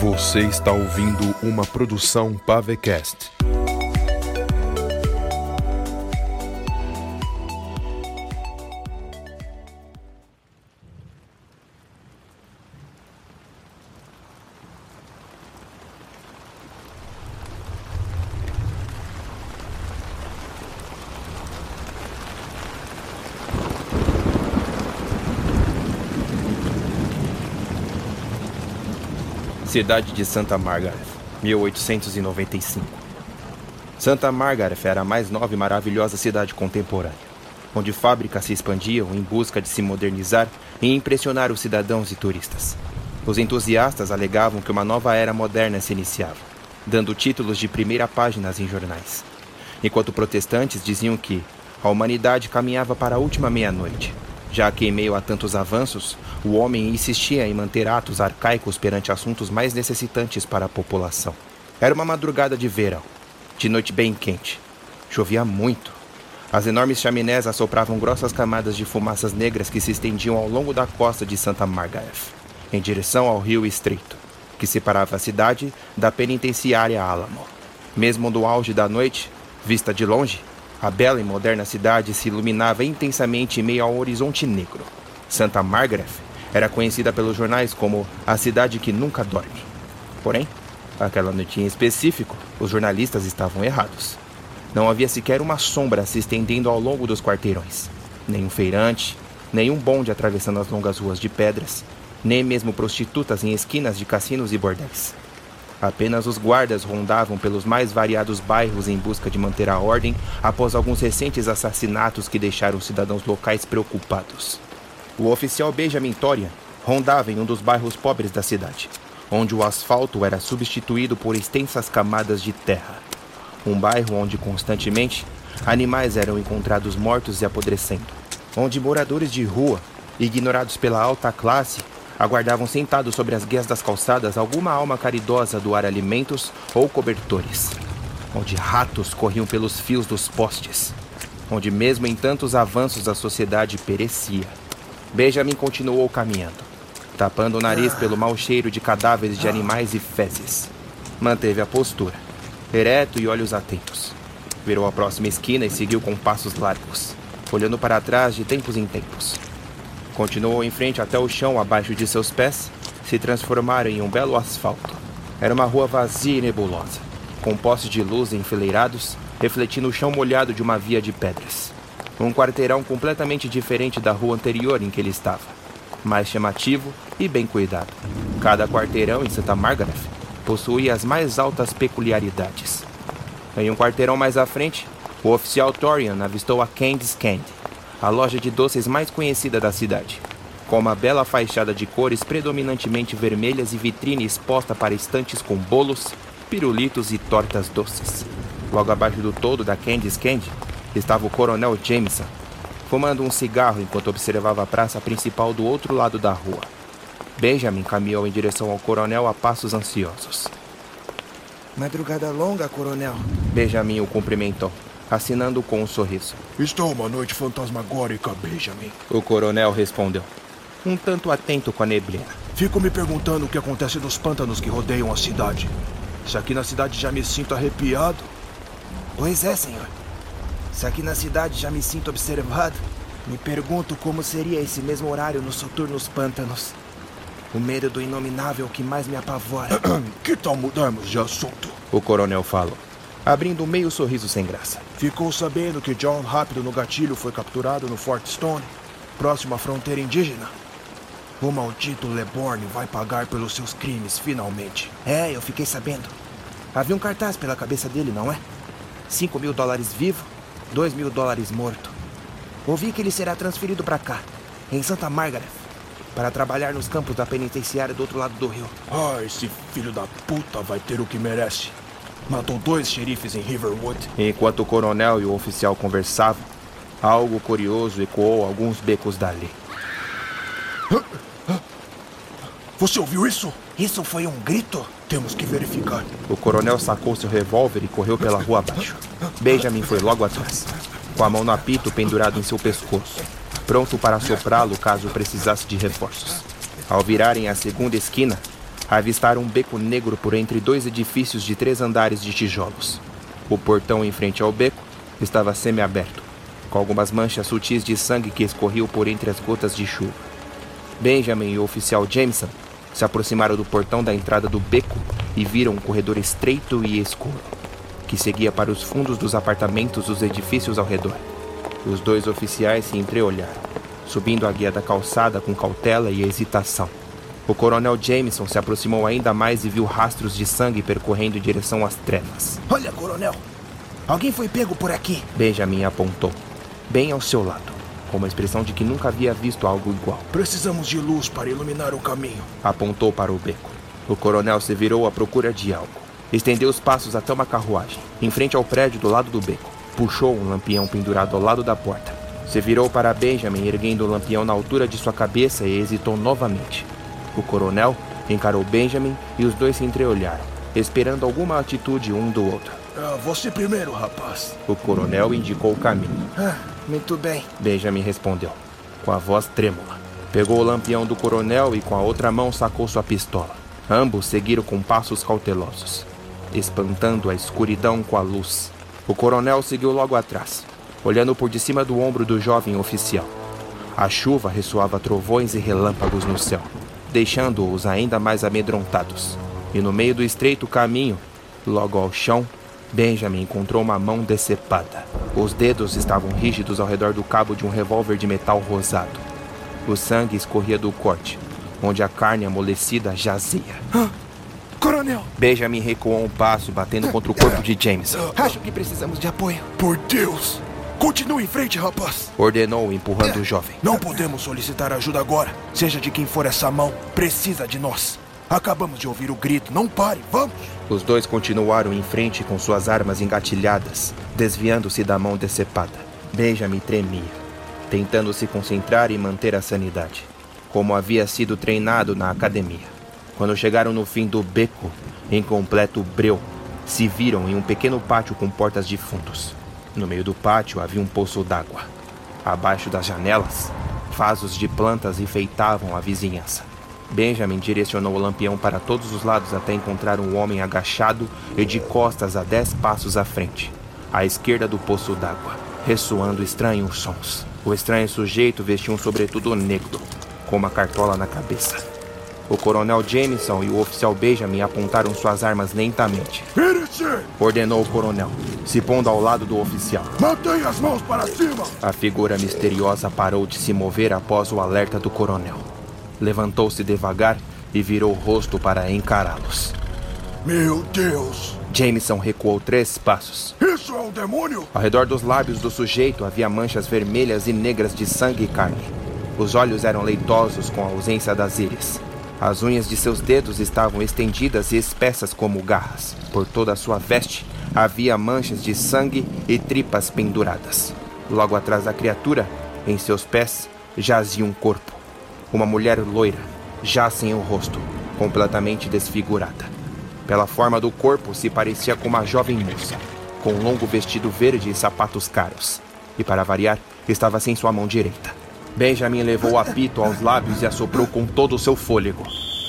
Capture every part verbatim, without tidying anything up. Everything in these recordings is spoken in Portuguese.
Você está ouvindo uma produção Pavecast. Cidade de Santa Margaret, mil oitocentos e noventa e cinco. Santa Margaret era a mais nova e maravilhosa cidade contemporânea, onde fábricas se expandiam em busca de se modernizar e impressionar os cidadãos e turistas. Os entusiastas alegavam que uma nova era moderna se iniciava, dando títulos de primeira páginas em jornais, enquanto protestantes diziam que a humanidade caminhava para a última meia-noite, já que, em meio a tantos avanços, o homem insistia em manter atos arcaicos perante assuntos mais necessitantes para a população. Era uma madrugada de verão, de noite bem quente. Chovia muito. As enormes chaminés assopravam grossas camadas de fumaças negras que se estendiam ao longo da costa de Santa Margaret, em direção ao rio estreito, que separava a cidade da penitenciária Alamo. Mesmo no auge da noite, vista de longe, a bela e moderna cidade se iluminava intensamente em meio ao horizonte negro. Santa Margaret era conhecida pelos jornais como a cidade que nunca dorme. Porém, aquela noite em específico, os jornalistas estavam errados. Não havia sequer uma sombra se estendendo ao longo dos quarteirões. Nenhum feirante, nenhum bonde atravessando as longas ruas de pedras, nem mesmo prostitutas em esquinas de cassinos e bordéis. Apenas os guardas rondavam pelos mais variados bairros em busca de manter a ordem após alguns recentes assassinatos que deixaram os cidadãos locais preocupados. O oficial Benjamin Torian rondava em um dos bairros pobres da cidade, onde o asfalto era substituído por extensas camadas de terra. Um bairro onde constantemente animais eram encontrados mortos e apodrecendo, onde moradores de rua, ignorados pela alta classe, aguardavam sentados sobre as guias das calçadas alguma alma caridosa doar alimentos ou cobertores, onde ratos corriam pelos fios dos postes, onde mesmo em tantos avanços a sociedade perecia. Benjamin continuou caminhando, tapando o nariz pelo mau cheiro de cadáveres de animais e fezes. Manteve a postura, ereto e olhos atentos. Virou a próxima esquina e seguiu com passos largos, olhando para trás de tempos em tempos. Continuou em frente até o chão abaixo de seus pés se transformaram em um belo asfalto. Era uma rua vazia e nebulosa, com postes de luz enfileirados, refletindo o chão molhado de uma via de pedras. Um quarteirão completamente diferente da rua anterior em que ele estava, mais chamativo e bem cuidado. Cada quarteirão em Santa Margaret possuía as mais altas peculiaridades. Em um quarteirão mais à frente, o oficial Torian avistou a Candy's Candy, a loja de doces mais conhecida da cidade, com uma bela fachada de cores predominantemente vermelhas e vitrine exposta para estantes com bolos, pirulitos e tortas doces. Logo abaixo do todo da Candy's Candy estava o Coronel Jameson, fumando um cigarro enquanto observava a praça principal do outro lado da rua. Benjamin caminhou em direção ao coronel a passos ansiosos. Madrugada longa, coronel. Benjamin o cumprimentou, assinando com um sorriso. Está uma noite fantasmagórica, Benjamin. O coronel respondeu, um tanto atento com a neblina. Fico me perguntando o que acontece nos pântanos que rodeiam a cidade. Se aqui na cidade já me sinto arrepiado. Pois é, senhor. Se aqui na cidade já me sinto observado, me pergunto como seria esse mesmo horário nos soturnos pântanos. O medo do inominável que mais me apavora. Que tal mudarmos de assunto? O coronel falou, abrindo um meio sorriso sem graça. Ficou sabendo que John Rápido no Gatilho foi capturado no Fort Stone, próximo à fronteira indígena? O maldito Leborgne vai pagar pelos seus crimes, finalmente. É, eu fiquei sabendo. Havia um cartaz pela cabeça dele, não é? Cinco mil dólares vivo, dois mil dólares morto. Ouvi que ele será transferido para cá, em Santa Margaret, para trabalhar nos campos da penitenciária do outro lado do rio. Ah, esse filho da puta vai ter o que merece. Matou dois xerifes em Riverwood. Enquanto o coronel e o oficial conversavam, algo curioso ecoou alguns becos dali. Você ouviu isso? Isso foi um grito? Temos que verificar. O coronel sacou seu revólver e correu pela rua abaixo. Benjamin foi logo atrás, com a mão no apito pendurado em seu pescoço, pronto para soprá-lo caso precisasse de reforços. Ao virarem a segunda esquina, avistaram um beco negro por entre dois edifícios de três andares de tijolos. O portão em frente ao beco estava semiaberto, com algumas manchas sutis de sangue que escorriam por entre as gotas de chuva. Benjamin e o oficial Jameson se aproximaram do portão da entrada do beco e viram um corredor estreito e escuro, que seguia para os fundos dos apartamentos dos edifícios ao redor. Os dois oficiais se entreolharam, subindo a guia da calçada com cautela e hesitação. O coronel Jameson se aproximou ainda mais e viu rastros de sangue percorrendo em direção às trevas. Olha, coronel! Alguém foi pego por aqui. Benjamin apontou, bem ao seu lado, com uma expressão de que nunca havia visto algo igual. Precisamos de luz para iluminar o caminho. Apontou para o beco. O coronel se virou à procura de algo. Estendeu os passos até uma carruagem, em frente ao prédio do lado do beco. Puxou um lampião pendurado ao lado da porta. Se virou para Benjamin, erguendo o lampião na altura de sua cabeça, e hesitou novamente. O coronel encarou Benjamin e os dois se entreolharam, esperando alguma atitude um do outro. Ah, você primeiro, rapaz. O coronel indicou o caminho. Ah, muito bem. Benjamin respondeu, com a voz trêmula. Pegou o lampião do coronel e com a outra mão sacou sua pistola. Ambos seguiram com passos cautelosos, espantando a escuridão com a luz. O coronel seguiu logo atrás, olhando por de cima do ombro do jovem oficial. A chuva ressoava trovões e relâmpagos no céu, deixando-os ainda mais amedrontados. E no meio do estreito caminho, logo ao chão, Benjamin encontrou uma mão decepada. Os dedos estavam rígidos ao redor do cabo de um revólver de metal rosado. O sangue escorria do corte, onde a carne amolecida jazia. Ah, coronel! Benjamin recuou um passo, batendo contra o corpo de Jameson. Acho que precisamos de apoio. Por Deus! Continue em frente, rapaz! Ordenou, empurrando o jovem. Não podemos solicitar ajuda agora. Seja de quem for essa mão, precisa de nós. Acabamos de ouvir o grito. Não pare, vamos! Os dois continuaram em frente com suas armas engatilhadas, desviando-se da mão decepada. Benjamin tremia, tentando se concentrar e manter a sanidade, como havia sido treinado na academia. Quando chegaram no fim do beco, em completo breu, se viram em um pequeno pátio com portas de fundos. No meio do pátio havia um poço d'água. Abaixo das janelas, vasos de plantas enfeitavam a vizinhança. Benjamin direcionou o lampião para todos os lados até encontrar um homem agachado e de costas a dez passos à frente, à esquerda do poço d'água, ressoando estranhos sons. O estranho sujeito vestia um sobretudo negro, com uma cartola na cabeça. O coronel Jameson e o oficial Benjamin apontaram suas armas lentamente. Vire-se! Ordenou o coronel, se pondo ao lado do oficial. Mantenha as mãos para cima! A figura misteriosa parou de se mover após o alerta do coronel. Levantou-se devagar e virou o rosto para encará-los. Meu Deus! Jameson recuou três passos. Isso é um demônio? Ao redor dos lábios do sujeito havia manchas vermelhas e negras de sangue e carne. Os olhos eram leitosos com a ausência das íris. As unhas de seus dedos estavam estendidas e espessas como garras. Por toda a sua veste havia manchas de sangue e tripas penduradas. Logo atrás da criatura, em seus pés, jazia um corpo. Uma mulher loira, já sem o rosto, completamente desfigurada. Pela forma do corpo, se parecia com uma jovem moça, com um longo vestido verde e sapatos caros. E, para variar, estava sem sua mão direita. Benjamin levou o apito aos lábios e assoprou com todo o seu fôlego.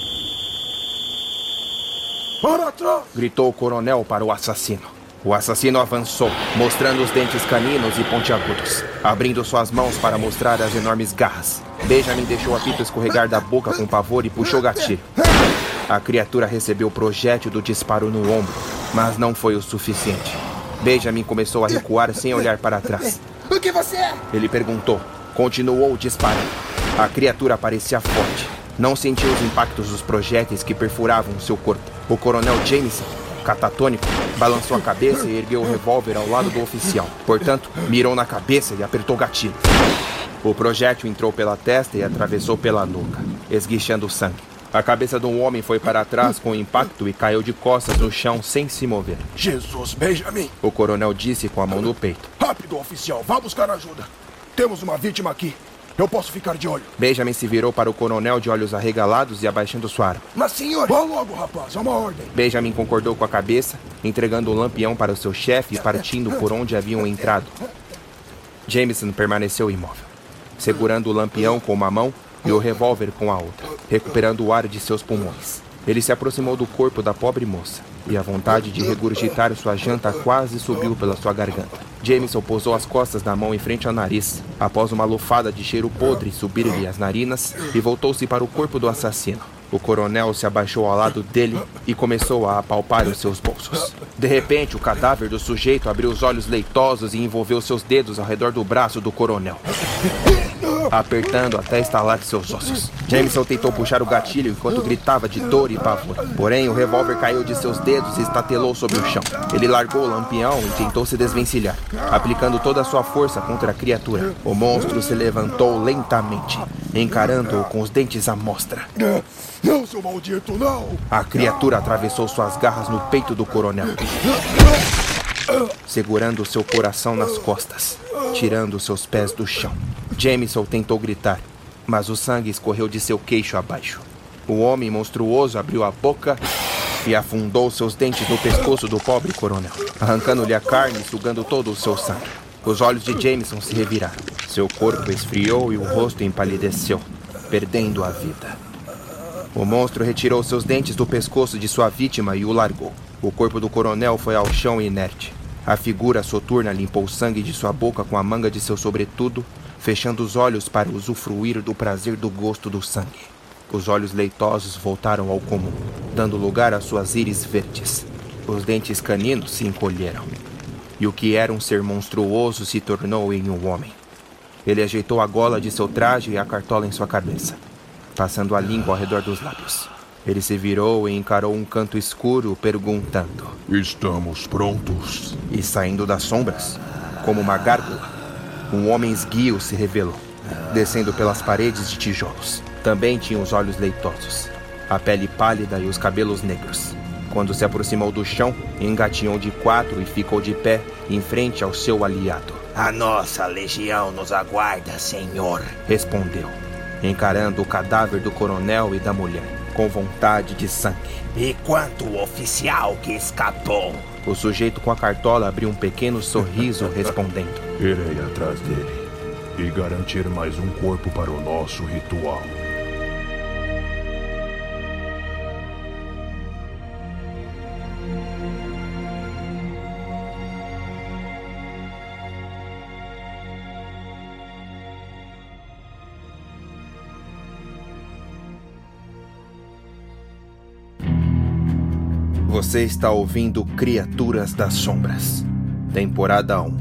Para trás! Gritou o coronel para o assassino. O assassino avançou, mostrando os dentes caninos e pontiagudos, abrindo suas mãos para mostrar as enormes garras. Benjamin deixou o apito escorregar da boca com pavor e puxou o gatilho. A criatura recebeu o projétil do disparo no ombro, mas não foi o suficiente. Benjamin começou a recuar sem olhar para trás. O que você é? Ele perguntou. Continuou disparando. A criatura parecia forte. Não sentiu os impactos dos projéteis que perfuravam seu corpo. O coronel Jameson, catatônico, balançou a cabeça e ergueu o revólver ao lado do oficial. Portanto, mirou na cabeça e apertou o gatilho. O projétil entrou pela testa e atravessou pela nuca, esguichando sangue. A cabeça do homem foi para trás com o impacto e caiu de costas no chão sem se mover. Jesus, Benjamin! O coronel disse com a mão no peito. Rápido, oficial, vá buscar ajuda. Temos uma vítima aqui. Eu posso ficar de olho. Benjamin se virou para o coronel de olhos arregalados e abaixando sua arma. Mas, senhor... Vá logo, rapaz, é uma ordem. Benjamin concordou com a cabeça, entregando o lampião para o seu chefe e partindo por onde haviam entrado. Jameson permaneceu imóvel, segurando o lampião com uma mão e o revólver com a outra, recuperando o ar de seus pulmões. Ele se aproximou do corpo da pobre moça, e a vontade de regurgitar sua janta quase subiu pela sua garganta. Jameson pousou as costas da mão em frente ao nariz, após uma lufada de cheiro podre subir-lhe as narinas, e voltou-se para o corpo do assassino. O coronel se abaixou ao lado dele e começou a apalpar os seus bolsos. De repente, o cadáver do sujeito abriu os olhos leitosos e envolveu seus dedos ao redor do braço do coronel, apertando até estalar seus ossos. Jameson tentou puxar o gatilho enquanto gritava de dor e pavor. Porém, o revólver caiu de seus dedos e estatelou sobre o chão. Ele largou o lampião e tentou se desvencilhar, aplicando toda a sua força contra a criatura. O monstro se levantou lentamente, encarando-o com os dentes à mostra. Não, seu maldito, não! A criatura atravessou suas garras no peito do coronel, segurando seu coração nas costas, tirando seus pés do chão. Jameson tentou gritar, mas o sangue escorreu de seu queixo abaixo. O homem monstruoso abriu a boca e afundou seus dentes no pescoço do pobre coronel, arrancando-lhe a carne e sugando todo o seu sangue. Os olhos de Jameson se reviraram. Seu corpo esfriou e o rosto empalideceu, perdendo a vida. O monstro retirou seus dentes do pescoço de sua vítima e o largou. O corpo do coronel foi ao chão inerte. A figura soturna limpou o sangue de sua boca com a manga de seu sobretudo, fechando os olhos para usufruir do prazer do gosto do sangue. Os olhos leitosos voltaram ao comum, dando lugar às suas íris verdes. Os dentes caninos se encolheram. E o que era um ser monstruoso se tornou em um homem. Ele ajeitou a gola de seu traje e a cartola em sua cabeça, passando a língua ao redor dos lábios. Ele se virou e encarou um canto escuro, perguntando: Estamos prontos? E saindo das sombras, como uma gárgula, um homem esguio se revelou, descendo pelas paredes de tijolos. Também tinha os olhos leitosos, a pele pálida e os cabelos negros. Quando se aproximou do chão, engatinhou de quatro e ficou de pé em frente ao seu aliado. A nossa legião nos aguarda, senhor, respondeu, encarando o cadáver do coronel e da mulher, com vontade de sangue. E quanto o oficial que escapou? O sujeito com a cartola abriu um pequeno sorriso, respondendo: Irei atrás dele e garantir mais um corpo para o nosso ritual. Você está ouvindo Criaturas das Sombras, temporada um.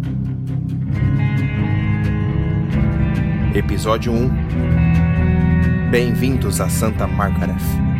Episódio um. Bem-vindos a Santa Margaret.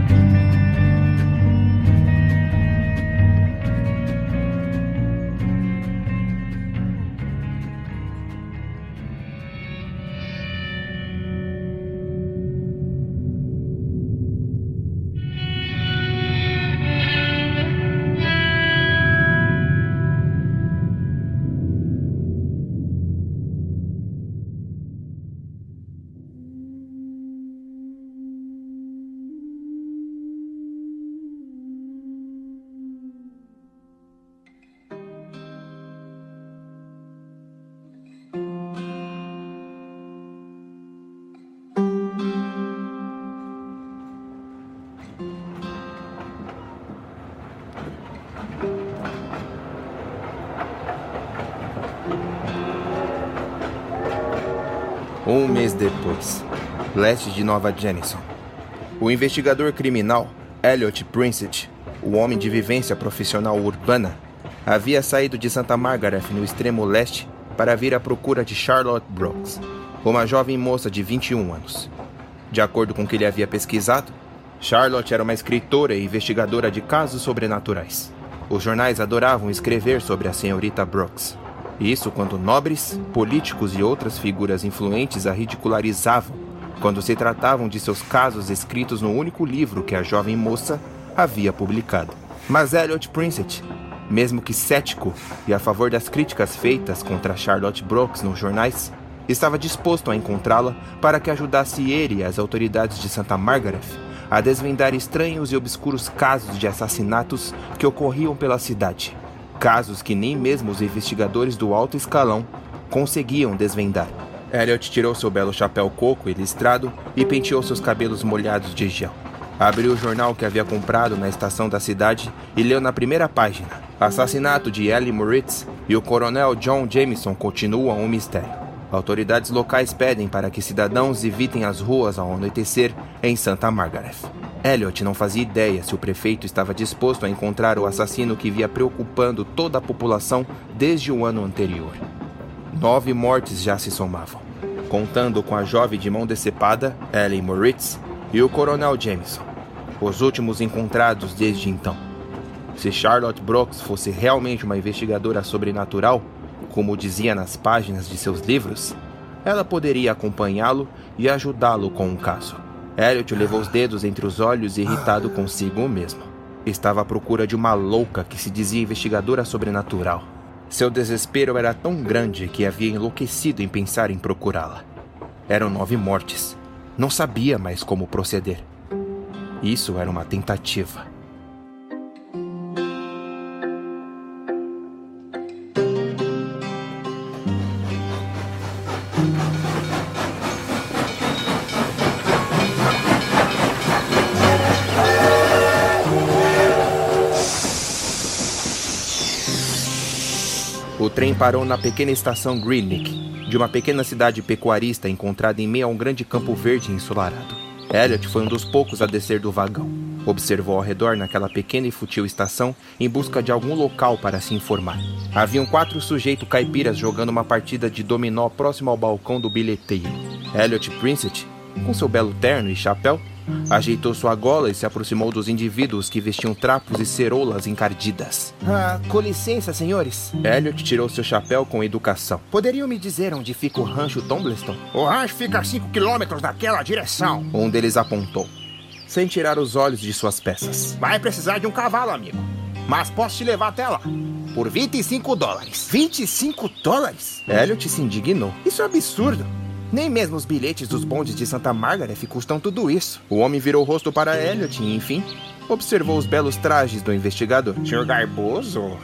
Um mês depois, leste de Nova Jennison. O investigador criminal, Elliot Princett, o homem de vivência profissional urbana, havia saído de Santa Margaret no extremo leste para vir à procura de Charlotte Brooks, uma jovem moça de vinte e um anos. De acordo com o que ele havia pesquisado, Charlotte era uma escritora e investigadora de casos sobrenaturais. Os jornais adoravam escrever sobre a senhorita Brooks. Isso quando nobres, políticos e outras figuras influentes a ridicularizavam quando se tratavam de seus casos escritos no único livro que a jovem moça havia publicado. Mas Elliot Princett, mesmo que cético e a favor das críticas feitas contra Charlotte Brooks nos jornais, estava disposto a encontrá-la para que ajudasse ele e as autoridades de Santa Margaret a desvendar estranhos e obscuros casos de assassinatos que ocorriam pela cidade. Casos que nem mesmo os investigadores do alto escalão conseguiam desvendar. Elliot tirou seu belo chapéu coco e listrado e penteou seus cabelos molhados de gel. Abriu o jornal que havia comprado na estação da cidade e leu na primeira página: assassinato de Ellie Moritz e o coronel John Jameson continuam um mistério. Autoridades locais pedem para que cidadãos evitem as ruas ao anoitecer em Santa Margaret. Elliot não fazia ideia se o prefeito estava disposto a encontrar o assassino que via preocupando toda a população desde o ano anterior. Nove mortes já se somavam, contando com a jovem de mão decepada, Ellie Moritz, e o coronel Jameson, os últimos encontrados desde então. Se Charlotte Brooks fosse realmente uma investigadora sobrenatural, como dizia nas páginas de seus livros, ela poderia acompanhá-lo e ajudá-lo com o caso. Elliot levou os dedos entre os olhos, irritado consigo mesmo. Estava à procura de uma louca que se dizia investigadora sobrenatural. Seu desespero era tão grande que havia enlouquecido em pensar em procurá-la. Eram nove mortes. Não sabia mais como proceder. Isso era uma tentativa. O trem parou na pequena estação Greenock, de uma pequena cidade pecuarista encontrada em meio a um grande campo verde ensolarado. Elliot foi um dos poucos a descer do vagão. Observou ao redor naquela pequena e fútil estação em busca de algum local para se informar. Haviam quatro sujeitos caipiras jogando uma partida de dominó próximo ao balcão do bilheteiro. Elliot Princett, com seu belo terno e chapéu, ajeitou sua gola e se aproximou dos indivíduos que vestiam trapos e ceroulas encardidas. Ah, com licença, senhores. Elliot tirou seu chapéu com educação. Poderiam me dizer onde fica o rancho Tombleston? O rancho fica a cinco quilômetros naquela direção. Um deles apontou, sem tirar os olhos de suas peças. Vai precisar de um cavalo, amigo. Mas posso te levar até lá. Por vinte e cinco dólares. vinte e cinco dólares? Elliot se indignou. Isso é absurdo. Nem mesmo os bilhetes dos bondes de Santa Margaret custam tudo isso. O homem virou o rosto para Elliot e, enfim, observou os belos trajes do investigador. Senhor Garboso?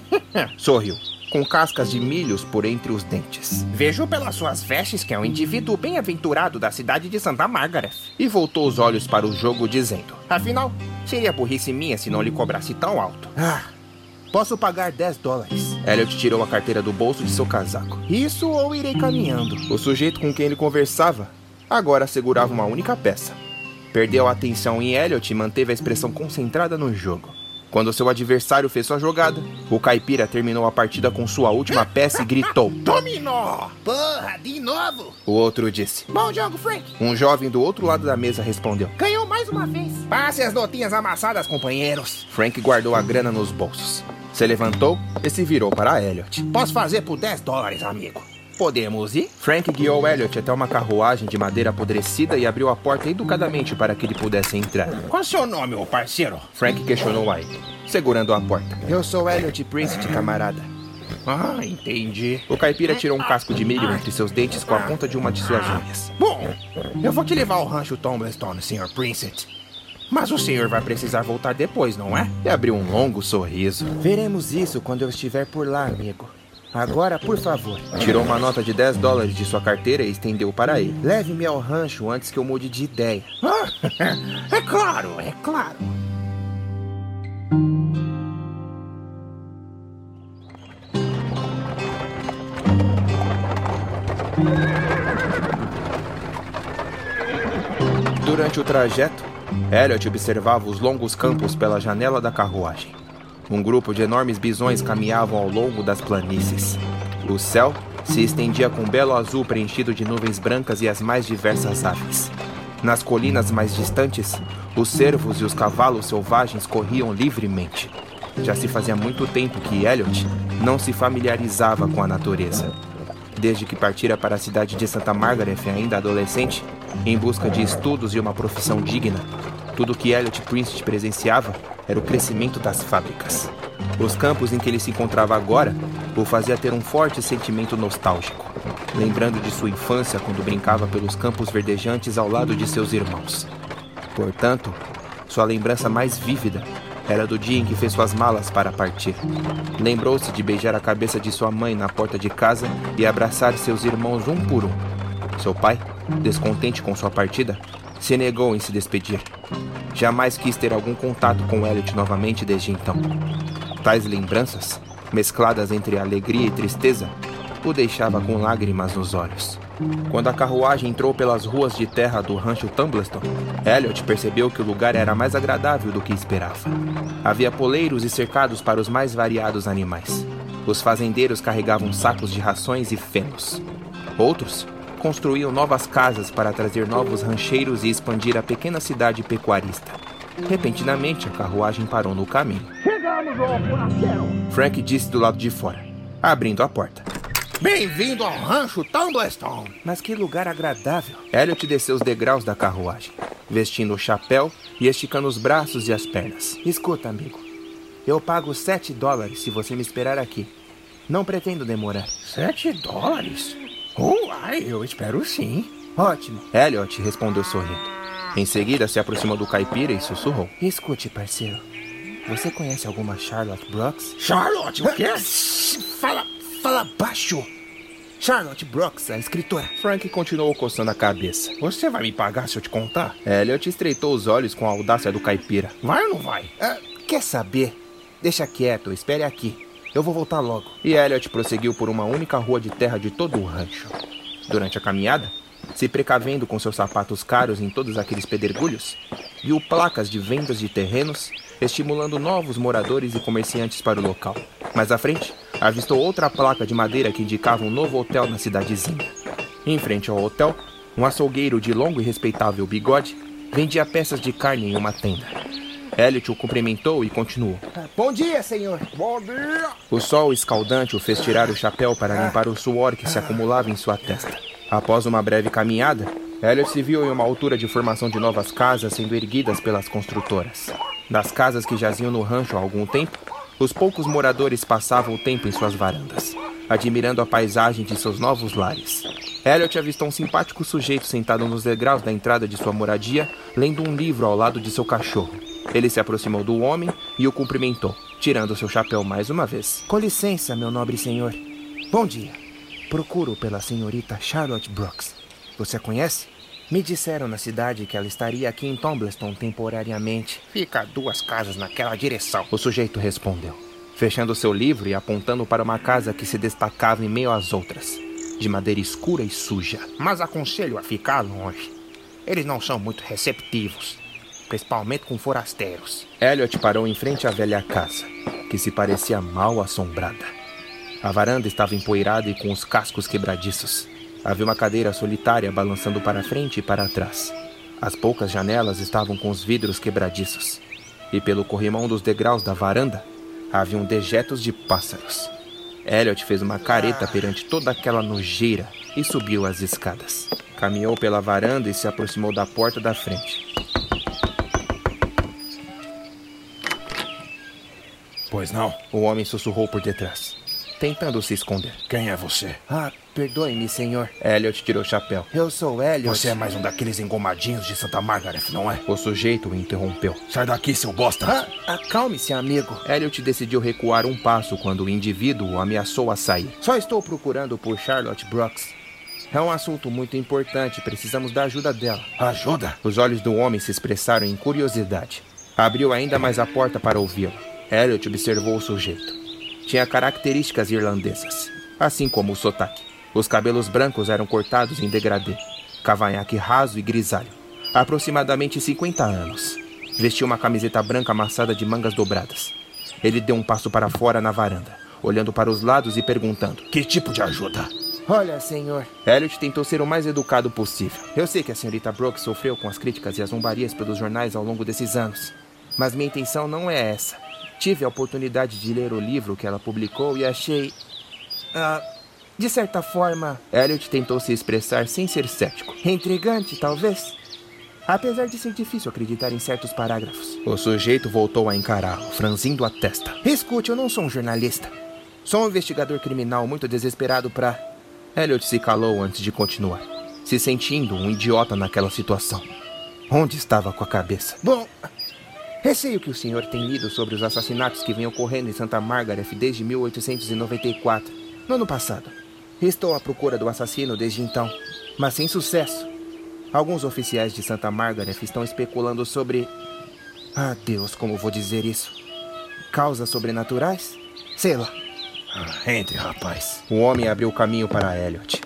Sorriu, com cascas de milhos por entre os dentes. Vejo pelas suas vestes que é um indivíduo bem-aventurado da cidade de Santa Margaret. E voltou os olhos para o jogo, dizendo: afinal, seria burrice minha se não lhe cobrasse tão alto. Ah, posso pagar dez dólares. Elliot tirou a carteira do bolso de seu casaco. Isso ou irei caminhando. O sujeito com quem ele conversava agora segurava uma única peça. Perdeu a atenção em Elliot e manteve a expressão concentrada no jogo. Quando seu adversário fez sua jogada, o caipira terminou a partida com sua última peça e gritou: dominó! Porra, de novo! O outro disse: bom jogo, Frank! Um jovem do outro lado da mesa respondeu: ganhou mais uma vez! Passe as notinhas amassadas, companheiros! Frank guardou a grana nos bolsos. Se levantou e se virou para Elliot. Posso fazer por dez dólares, amigo. Podemos ir? Frank guiou Elliot até uma carruagem de madeira apodrecida e abriu a porta educadamente para que ele pudesse entrar. Qual é o seu nome, meu parceiro? Frank questionou a ele, segurando a porta. Eu sou Elliot Princett, camarada. Ah, entendi. O caipira tirou um casco de milho entre seus dentes com a ponta de uma de suas unhas. Bom, eu vou te levar ao rancho Tombleston, senhor Princett. Mas o senhor vai precisar voltar depois, não é? E abriu um longo sorriso. Veremos isso quando eu estiver por lá, amigo. Agora, por favor. Tirou uma nota de dez dólares de sua carteira e estendeu para ele. Leve-me ao rancho antes que eu mude de ideia. Ah, é claro, é claro. Durante o trajeto, Elliot observava os longos campos pela janela da carruagem. Um grupo de enormes bisões caminhavam ao longo das planícies. O céu se estendia com um belo azul preenchido de nuvens brancas e as mais diversas aves. Nas colinas mais distantes, os cervos e os cavalos selvagens corriam livremente. Já se fazia muito tempo que Elliot não se familiarizava com a natureza. Desde que partira para a cidade de Santa Margaret, ainda adolescente, em busca de estudos e uma profissão digna, tudo que Elliot Princett presenciava era o crescimento das fábricas. Os campos em que ele se encontrava agora o fazia ter um forte sentimento nostálgico, lembrando de sua infância quando brincava pelos campos verdejantes ao lado de seus irmãos. Portanto, sua lembrança mais vívida era do dia em que fez suas malas para partir. Lembrou-se de beijar a cabeça de sua mãe na porta de casa e abraçar seus irmãos um por um. Seu pai, descontente com sua partida, se negou em se despedir. Jamais quis ter algum contato com Elliot novamente desde então. Tais lembranças, mescladas entre alegria e tristeza, o deixava com lágrimas nos olhos. Quando a carruagem entrou pelas ruas de terra do rancho Tumbleston, Elliot percebeu que o lugar era mais agradável do que esperava. Havia poleiros e cercados para os mais variados animais. Os fazendeiros carregavam sacos de rações e fenos. Outros construíam novas casas para trazer novos rancheiros e expandir a pequena cidade pecuarista. Repentinamente, a carruagem parou no caminho. Chegamos, ô forasteiro! Frank disse do lado de fora, abrindo a porta. Bem-vindo ao rancho Tumbleston! Mas que lugar agradável! Elliot desceu os degraus da carruagem, vestindo o chapéu e esticando os braços e as pernas. Escuta, amigo. Eu pago sete dólares se você me esperar aqui. Não pretendo demorar. Sete dólares? Oh, ai, eu espero sim. Ótimo. Elliot respondeu sorrindo. Em seguida, se aproximou do caipira e sussurrou. Escute, parceiro. Você conhece alguma Charlotte Brooks? Charlotte, o quê? Fala, fala baixo. Charlotte Brooks, a escritora. Frank continuou coçando a cabeça. Você vai me pagar se eu te contar? Elliot estreitou os olhos com a audácia do caipira. Vai ou não vai? Ah, quer saber? Deixa quieto, espere aqui. Eu vou voltar logo. E Elliot prosseguiu por uma única rua de terra de todo o rancho. Durante a caminhada, se precavendo com seus sapatos caros em todos aqueles pedregulhos, viu placas de vendas de terrenos, estimulando novos moradores e comerciantes para o local. Mais à frente, avistou outra placa de madeira que indicava um novo hotel na cidadezinha. Em frente ao hotel, um açougueiro de longo e respeitável bigode vendia peças de carne em uma tenda. Elliot o cumprimentou e continuou. Bom dia, senhor. Bom dia! O sol escaldante o fez tirar o chapéu para limpar o suor que se acumulava em sua testa. Após uma breve caminhada, Elliot se viu em uma altura de formação de novas casas sendo erguidas pelas construtoras. Das casas que jaziam no rancho há algum tempo, os poucos moradores passavam o tempo em suas varandas, admirando a paisagem de seus novos lares. Elliot avistou um simpático sujeito sentado nos degraus da entrada de sua moradia, lendo um livro ao lado de seu cachorro. Ele se aproximou do homem e o cumprimentou, tirando seu chapéu mais uma vez. Com licença, meu nobre senhor. Bom dia. Procuro pela senhorita Charlotte Brooks. Você a conhece? Me disseram na cidade que ela estaria aqui em Tumbleston temporariamente. Fica a duas casas naquela direção. O sujeito respondeu, fechando seu livro e apontando para uma casa que se destacava em meio às outras, de madeira escura e suja. Mas aconselho a ficar longe. Eles não são muito receptivos, principalmente com forasteiros. Elliot parou em frente à velha casa, que se parecia mal assombrada. A varanda estava empoeirada e com os cascos quebradiços. Havia uma cadeira solitária balançando para frente e para trás. As poucas janelas estavam com os vidros quebradiços. E pelo corrimão dos degraus da varanda, haviam dejetos de pássaros. Elliot fez uma careta perante toda aquela nojeira e subiu as escadas. Caminhou pela varanda e se aproximou da porta da frente. Pois não? O homem sussurrou por detrás, tentando se esconder. Quem é você? Ah, perdoe-me, senhor. Elliot tirou o chapéu. Eu sou Elliot. Você é mais um daqueles engomadinhos de Santa Margaret, não é? O sujeito o interrompeu. Sai daqui, seu bosta! Ah, acalme-se, amigo. Elliot decidiu recuar um passo quando o indivíduo o ameaçou a sair. Só estou procurando por Charlotte Brooks. É um assunto muito importante, precisamos da ajuda dela. Ajuda? Os olhos do homem se expressaram em curiosidade. Abriu ainda mais a porta para ouvi-lo. Elliot observou o sujeito. Tinha características irlandesas, assim como o sotaque. Os cabelos brancos eram cortados em degradê, cavanhaque raso e grisalho, aproximadamente cinquenta anos. Vestia uma camiseta branca amassada de mangas dobradas. Ele deu um passo para fora na varanda, olhando para os lados e perguntando: Que tipo de ajuda? Olha, senhor. Elliot tentou ser o mais educado possível. Eu sei que a senhorita Brooks sofreu com as críticas e as zombarias pelos jornais ao longo desses anos, mas minha intenção não é essa. Tive a oportunidade de ler o livro que ela publicou e achei... Ah, de certa forma... Elliot tentou se expressar sem ser cético. Intrigante, talvez? Apesar de ser difícil acreditar em certos parágrafos. O sujeito voltou a encará-lo, franzindo a testa. Escute, eu não sou um jornalista. Sou um investigador criminal muito desesperado para... Elliot se calou antes de continuar, se sentindo um idiota naquela situação. Onde estava com a cabeça? Bom... Receio que o senhor tenha lido sobre os assassinatos que vêm ocorrendo em Santa Margaret desde mil oitocentos e noventa e quatro, no ano passado. Estou à procura do assassino desde então, mas sem sucesso. Alguns oficiais de Santa Margaret estão especulando sobre... Ah, Deus, como vou dizer isso? Causas sobrenaturais? Sei lá. Ah, entre, rapaz. O homem abriu caminho para Elliot.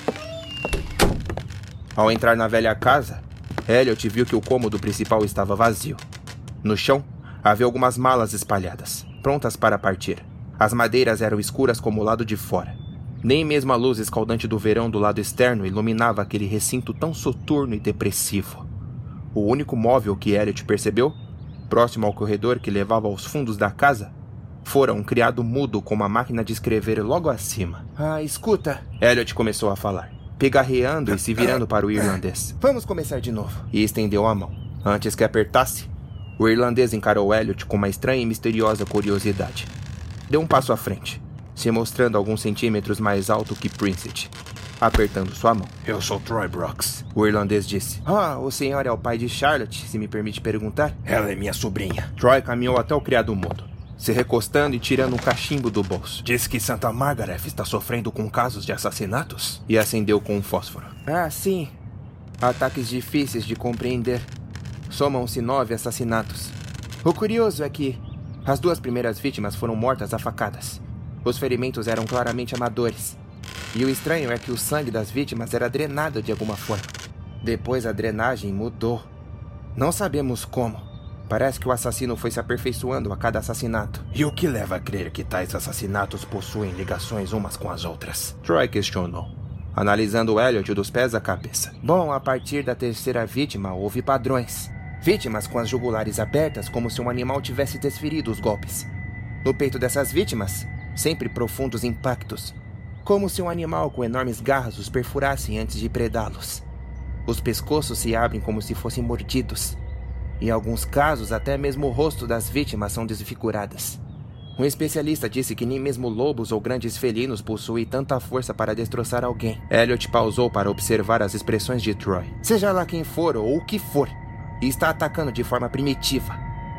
Ao entrar na velha casa, Elliot viu que o cômodo principal estava vazio. No chão, havia algumas malas espalhadas, prontas para partir. As madeiras eram escuras como o lado de fora. Nem mesmo a luz escaldante do verão do lado externo iluminava aquele recinto tão soturno e depressivo. O único móvel que Elliot percebeu, próximo ao corredor que levava aos fundos da casa, fora um criado mudo com uma máquina de escrever logo acima. Ah, escuta. Elliot começou a falar, pigarreando e se virando para o irlandês. Vamos começar de novo. E estendeu a mão. Antes que apertasse, o irlandês encarou Elliot com uma estranha e misteriosa curiosidade. Deu um passo à frente, se mostrando alguns centímetros mais alto que Princet, apertando sua mão. Eu sou Troy Brooks, o irlandês disse. Ah, o senhor é o pai de Charlotte, se me permite perguntar? Ela é minha sobrinha. Troy caminhou até o criado mudo, se recostando e tirando um cachimbo do bolso. Diz que Santa Margaret está sofrendo com casos de assassinatos? E acendeu com um fósforo. Ah, sim. Ataques difíceis de compreender. Somam-se nove assassinatos. O curioso é que as duas primeiras vítimas foram mortas a facadas. Os ferimentos eram claramente amadores. E o estranho é que o sangue das vítimas era drenado de alguma forma. Depois a drenagem mudou. Não sabemos como. Parece que o assassino foi se aperfeiçoando a cada assassinato. E o que leva a crer que tais assassinatos possuem ligações umas com as outras? Troy questionou, analisando Elliot dos pés à cabeça. Bom, a partir da terceira vítima houve padrões. Vítimas com as jugulares abertas como se um animal tivesse desferido os golpes. No peito dessas vítimas, sempre profundos impactos. Como se um animal com enormes garras os perfurasse antes de predá-los. Os pescoços se abrem como se fossem mordidos. Em alguns casos, até mesmo o rosto das vítimas são desfiguradas. Um especialista disse que nem mesmo lobos ou grandes felinos possuem tanta força para destroçar alguém. Elliot pausou para observar as expressões de Troy. Seja lá quem for ou o que for, e está atacando de forma primitiva.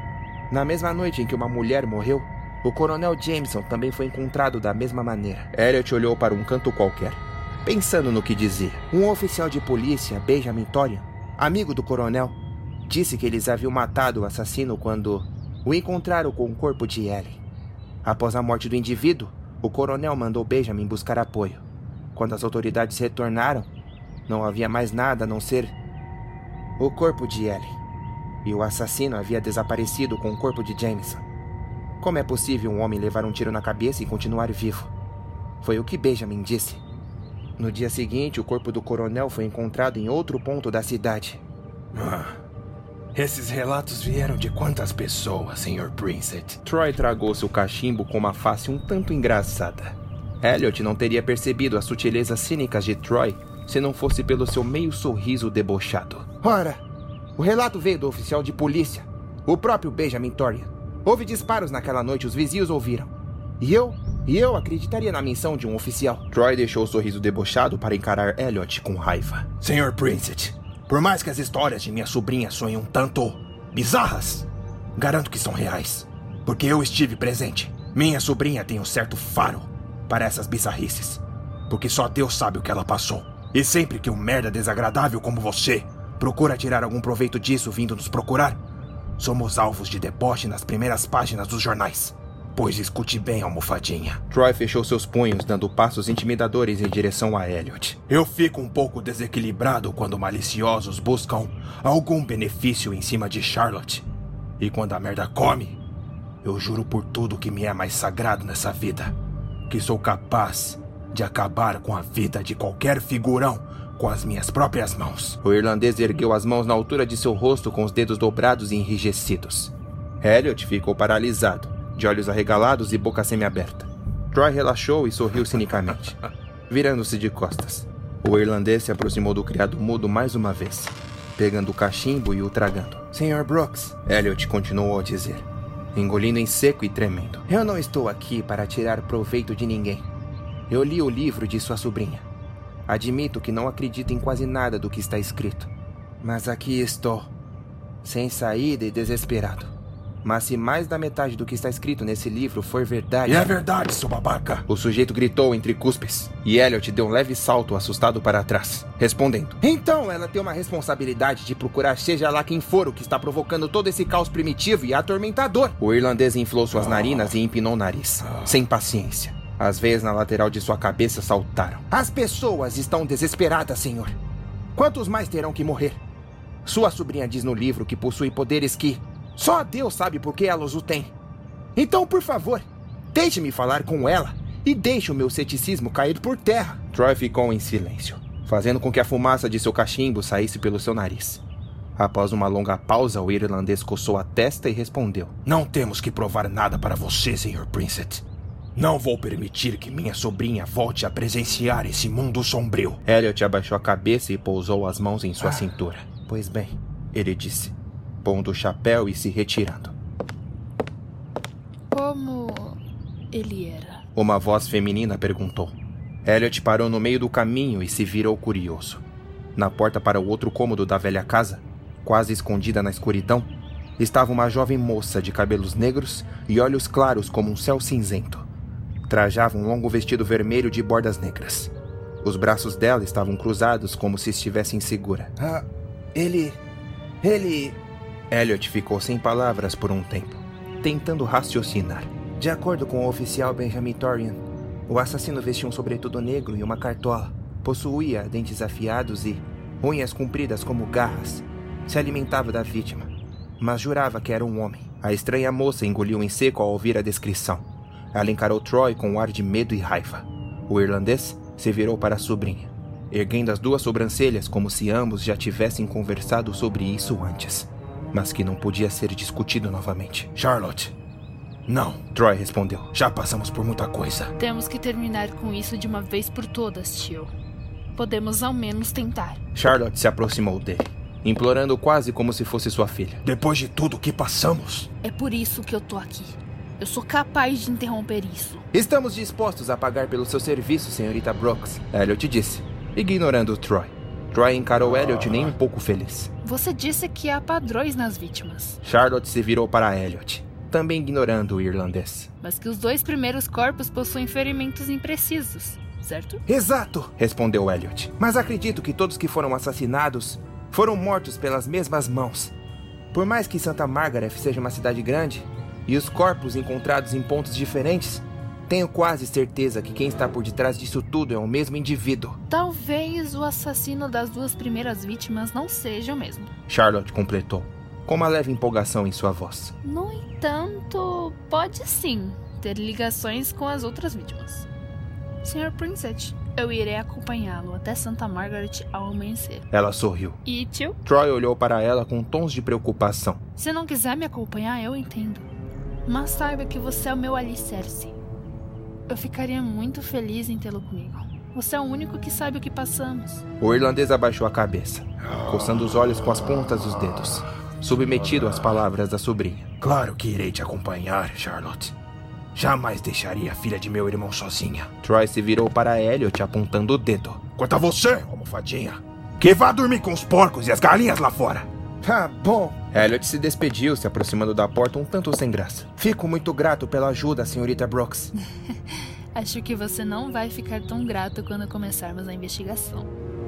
Na mesma noite em que uma mulher morreu, o coronel Jameson também foi encontrado da mesma maneira. Elliot olhou para um canto qualquer, pensando no que dizia. Um oficial de polícia, Benjamin Torian, amigo do coronel, disse que eles haviam matado o assassino quando o encontraram com o corpo de Ellen. Após a morte do indivíduo, o coronel mandou Benjamin buscar apoio. Quando as autoridades retornaram, não havia mais nada a não ser o corpo de Ellen. E o assassino havia desaparecido com o corpo de Jameson. Como é possível um homem levar um tiro na cabeça e continuar vivo? Foi o que Benjamin disse. No dia seguinte, o corpo do coronel foi encontrado em outro ponto da cidade. Ah, esses relatos vieram de quantas pessoas, senhor Princet? Troy tragou seu cachimbo com uma face um tanto engraçada. Elliot não teria percebido as sutilezas cínicas de Troy se não fosse pelo seu meio sorriso debochado. Ora, o relato veio do oficial de polícia, o próprio Benjamin Torian. Houve disparos naquela noite, os vizinhos ouviram. E eu, e eu acreditaria na menção de um oficial. Troy deixou o sorriso debochado para encarar Elliot com raiva. senhor Princet, por mais que as histórias de minha sobrinha soem um tanto bizarras, garanto que são reais, porque eu estive presente. Minha sobrinha tem um certo faro para essas bizarrices, porque só Deus sabe o que ela passou. E sempre que um merda desagradável como você procura tirar algum proveito disso vindo nos procurar, somos alvos de deboche nas primeiras páginas dos jornais. Pois escute bem, almofadinha. Troy fechou seus punhos, dando passos intimidadores em direção a Elliot. Eu fico um pouco desequilibrado quando maliciosos buscam algum benefício em cima de Charlotte. E quando a merda come, eu juro por tudo que me é mais sagrado nessa vida, que sou capaz de acabar com a vida de qualquer figurão com as minhas próprias mãos. O irlandês ergueu as mãos na altura de seu rosto com os dedos dobrados e enrijecidos. Elliot ficou paralisado, de olhos arregalados e boca semiaberta. Troy relaxou e sorriu cinicamente, virando-se de costas. O irlandês se aproximou do criado mudo mais uma vez, pegando o cachimbo e o tragando. senhor Brooks, Elliot continuou a dizer, engolindo em seco e tremendo. Eu não estou aqui para tirar proveito de ninguém. Eu li o livro de sua sobrinha. Admito que não acredito em quase nada do que está escrito. Mas aqui estou, sem saída e desesperado. Mas se mais da metade do que está escrito nesse livro for verdade... E é verdade, seu babaca! O sujeito gritou entre cuspes, e Elliot deu um leve salto assustado para trás, respondendo: Então ela tem uma responsabilidade de procurar seja lá quem for o que está provocando todo esse caos primitivo e atormentador. O irlandês inflou suas narinas e empinou o nariz, sem paciência. As veias na lateral de sua cabeça saltaram. As pessoas estão desesperadas, senhor. Quantos mais terão que morrer? Sua sobrinha diz no livro que possui poderes que só Deus sabe por que ela os tem. Então, por favor, deixe-me falar com ela e deixe o meu ceticismo cair por terra. Troy ficou em silêncio, fazendo com que a fumaça de seu cachimbo saísse pelo seu nariz. Após uma longa pausa, o irlandês coçou a testa e respondeu: Não temos que provar nada para você, senhor Princett. Não vou permitir que minha sobrinha volte a presenciar esse mundo sombrio. Elliot abaixou a cabeça e pousou as mãos em sua ah. cintura. Pois bem, ele disse, pondo o chapéu e se retirando. Como ele era? Uma voz feminina perguntou. Elliot parou no meio do caminho e se virou curioso. Na porta para o outro cômodo da velha casa, quase escondida na escuridão, estava uma jovem moça de cabelos negros e olhos claros como um céu cinzento. Trajava um longo vestido vermelho de bordas negras. Os braços dela estavam cruzados como se estivesse insegura. Ah, ele... ele... Elliot ficou sem palavras por um tempo, tentando raciocinar. De acordo com o oficial Benjamin Torian, o assassino vestia um sobretudo negro e uma cartola. Possuía dentes afiados e unhas compridas como garras. Se alimentava da vítima, mas jurava que era um homem. A estranha moça engoliu em seco ao ouvir a descrição. Ela encarou Troy com um ar de medo e raiva. O irlandês se virou para a sobrinha, erguendo as duas sobrancelhas como se ambos já tivessem conversado sobre isso antes, mas que não podia ser discutido novamente. Charlotte, não, Troy respondeu. Já passamos por muita coisa. Temos que terminar com isso de uma vez por todas, tio. Podemos ao menos tentar. Charlotte se aproximou dele, implorando quase como se fosse sua filha. Depois de tudo que passamos... É por isso que eu tô aqui. Eu sou capaz de interromper isso. Estamos dispostos a pagar pelo seu serviço, senhorita Brooks, Elliot disse, ignorando Troy. Troy encarou Elliot nem um pouco feliz. Você disse que há padrões nas vítimas. Charlotte se virou para Elliot, também ignorando o irlandês. Mas que os dois primeiros corpos possuem ferimentos imprecisos, certo? Exato, respondeu Elliot. Mas acredito que todos que foram assassinados foram mortos pelas mesmas mãos. Por mais que Santa Margaret seja uma cidade grande e os corpos encontrados em pontos diferentes, tenho quase certeza que quem está por detrás disso tudo é o mesmo indivíduo. Talvez o assassino das duas primeiras vítimas não seja o mesmo. Charlotte completou, com uma leve empolgação em sua voz. No entanto, pode sim ter ligações com as outras vítimas. senhor Princett, eu irei acompanhá-lo até Santa Margaret ao amanhecer. Ela sorriu. E tio? Troy olhou para ela com tons de preocupação. Se não quiser me acompanhar, eu entendo. Mas saiba que você é o meu alicerce. Eu ficaria muito feliz em tê-lo comigo. Você é o único que sabe o que passamos. O irlandês abaixou a cabeça, coçando os olhos com as pontas dos dedos, submetido às palavras da sobrinha. Claro que irei te acompanhar, Charlotte. Jamais deixaria a filha de meu irmão sozinha. Troy se virou para Elliot apontando o dedo. Quanto a você, almofadinha, que vá dormir com os porcos e as galinhas lá fora. Ah, bom. Elliot se despediu, se aproximando da porta um tanto sem graça. Fico muito grato pela ajuda, senhorita Brooks. Acho que você não vai ficar tão grato quando começarmos a investigação.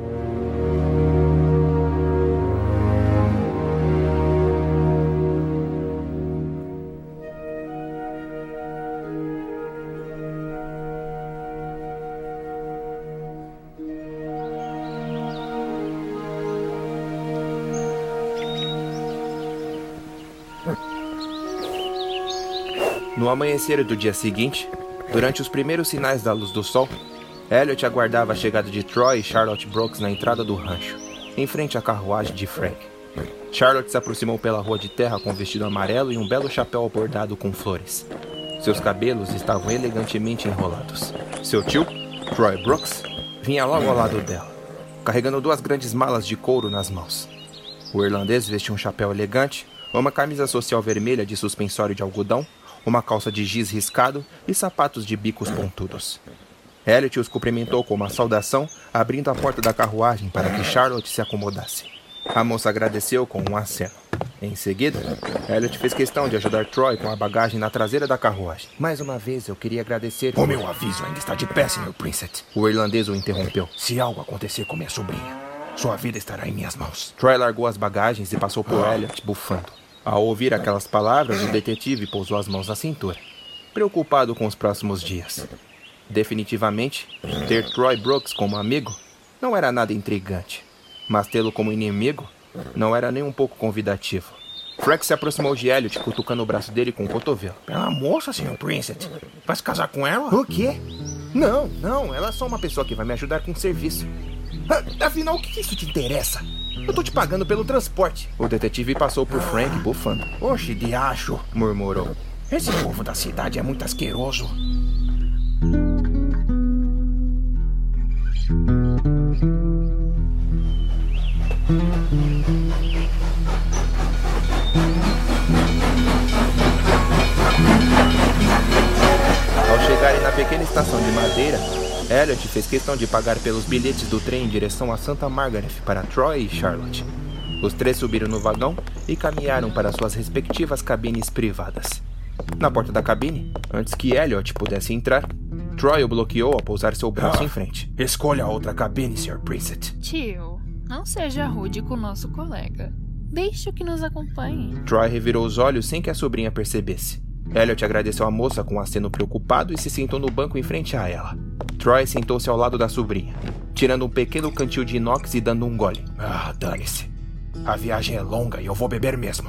No amanhecer do dia seguinte, durante os primeiros sinais da luz do sol, Elliot aguardava a chegada de Troy e Charlotte Brooks na entrada do rancho, em frente à carruagem de Frank. Charlotte se aproximou pela rua de terra com um vestido amarelo e um belo chapéu bordado com flores. Seus cabelos estavam elegantemente enrolados. Seu tio, Troy Brooks, vinha logo ao lado dela, carregando duas grandes malas de couro nas mãos. O irlandês vestia um chapéu elegante, uma camisa social vermelha de suspensório de algodão, uma calça de giz riscado e sapatos de bicos pontudos. Elliot os cumprimentou com uma saudação, abrindo a porta da carruagem para que Charlotte se acomodasse. A moça agradeceu com um aceno. Em seguida, Elliot fez questão de ajudar Troy com a bagagem na traseira da carruagem. Mais uma vez, eu queria agradecer... O meu aviso ainda está de pé, senhor Princett. O irlandês o interrompeu. Se algo acontecer com minha sobrinha, sua vida estará em minhas mãos. Troy largou as bagagens e passou por Ah. Elliot, bufando. Ao ouvir aquelas palavras, o detetive pousou as mãos na cintura, preocupado com os próximos dias. Definitivamente, ter Troy Brooks como amigo não era nada intrigante, mas tê-lo como inimigo não era nem um pouco convidativo. Frank se aproximou de Elliot, cutucando o braço dele com o cotovelo. Pela moça, senhor Princett. Vai se casar com ela? O quê? Não, não, ela é só uma pessoa que vai me ajudar com o serviço. Ah, afinal, o que isso te interessa? Eu tô te pagando pelo transporte. O detetive passou por Frank, bufando. Oxe, diacho, Murmurou. esse povo da cidade é muito asqueroso. Ao chegarem na pequena estação de madeira, Elliot fez questão de pagar pelos bilhetes do trem em direção a Santa Margaret para Troy e Charlotte. Os três subiram no vagão e caminharam para suas respectivas cabines privadas. Na porta da cabine, antes que Elliot pudesse entrar, Troy o bloqueou ao pousar seu braço Ah. em frente. Escolha outra cabine, senhor Princett. Tio, não seja rude com o nosso colega. Deixe-o que nos acompanhe. Troy revirou os olhos sem que a sobrinha percebesse. Elliot agradeceu a moça com um aceno preocupado e se sentou no banco em frente a ela. Troy sentou-se ao lado da sobrinha, tirando um pequeno cantil de inox e dando um gole. Ah, dane-se. A viagem é longa e eu vou beber mesmo.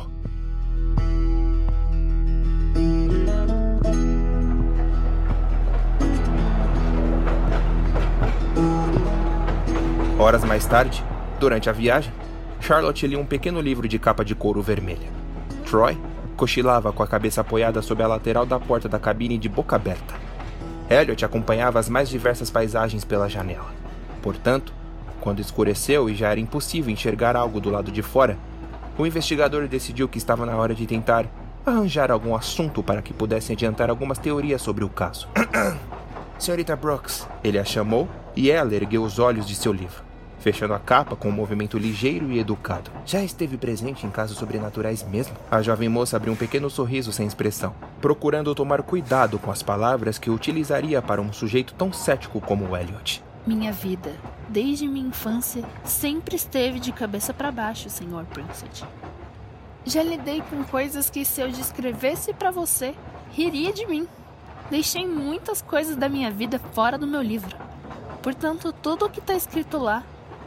Horas mais tarde, durante a viagem, Charlotte lia um pequeno livro de capa de couro vermelha. Troy cochilava com a cabeça apoiada sob a lateral da porta da cabine de boca aberta. Elliot acompanhava as mais diversas paisagens pela janela. Portanto, quando escureceu e já era impossível enxergar algo do lado de fora, o investigador decidiu que estava na hora de tentar arranjar algum assunto para que pudesse adiantar algumas teorias sobre o caso. Senhorita Brooks, Ele a chamou e ela ergueu os olhos de seu livro, fechando a capa com um movimento ligeiro e educado. já esteve presente em casos sobrenaturais mesmo? A jovem moça abriu um pequeno sorriso sem expressão, procurando tomar cuidado com as palavras que utilizaria para um sujeito tão cético como Elliot. Minha vida, desde minha infância, sempre esteve de cabeça para baixo, senhor Princett. Já lidei com coisas que, se eu descrevesse para você, riria de mim. Deixei muitas coisas da minha vida fora do meu livro. Portanto, tudo o que está escrito lá,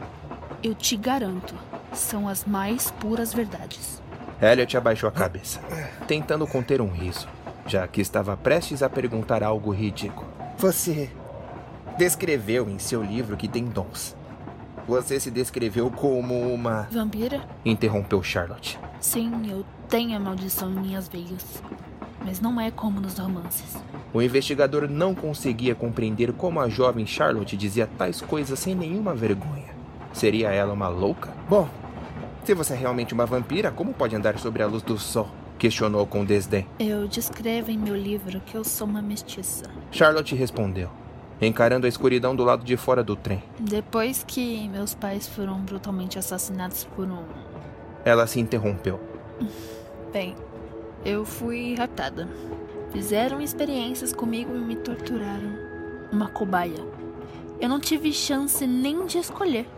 eu te garanto, são as mais puras verdades. Elliot abaixou a cabeça, tentando conter um riso, já que estava prestes a perguntar algo ridículo. Você descreveu em seu livro que tem dons. Você se descreveu como uma... Vampira? Interrompeu Charlotte. Sim, eu tenho a maldição em minhas veias. Mas não é como nos romances. O investigador não conseguia compreender como a jovem Charlotte dizia tais coisas sem nenhuma vergonha. Seria ela uma louca? Bom, se você é realmente uma vampira, como pode andar sobre a luz do sol? Questionou com desdém. Eu descrevo em meu livro que eu sou uma mestiça. Charlotte respondeu, encarando a escuridão do lado de fora do trem. Depois que meus pais foram brutalmente assassinados por um... Ela se interrompeu. Bem, eu fui raptada. Fizeram experiências comigo e me torturaram. Uma cobaia. Eu não tive chance nem de escolher.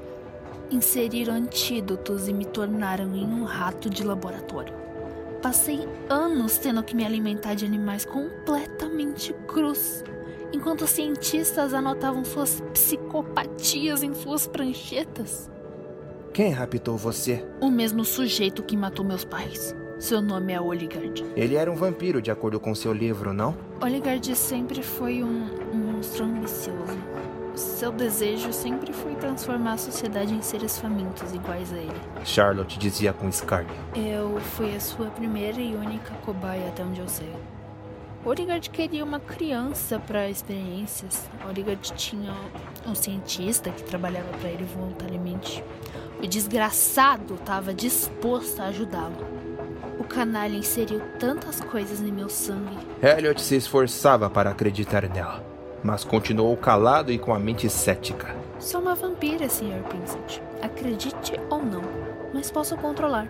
Inseriram antídotos e me tornaram em um rato de laboratório. Passei anos tendo que me alimentar de animais completamente crus, enquanto os cientistas anotavam suas psicopatias em suas pranchetas. Quem raptou você? O mesmo sujeito que matou meus pais. Seu nome é Oligard. Ele era um vampiro, de acordo com seu livro, não? Oligard sempre foi um, um monstro ambicioso. Seu desejo sempre foi transformar a sociedade em seres famintos iguais a ele. Charlotte dizia com escárnio. Eu fui a sua primeira e única cobaia até onde eu sei. Oligard queria uma criança para experiências. Oligard tinha um cientista que trabalhava para ele voluntariamente. O desgraçado estava disposto a ajudá-lo. O canalha inseriu tantas coisas em meu sangue. Elliot se esforçava para acreditar nela, mas continuou calado e com a mente cética. Sou uma vampira, senhor Princett. Acredite ou não, mas posso controlar.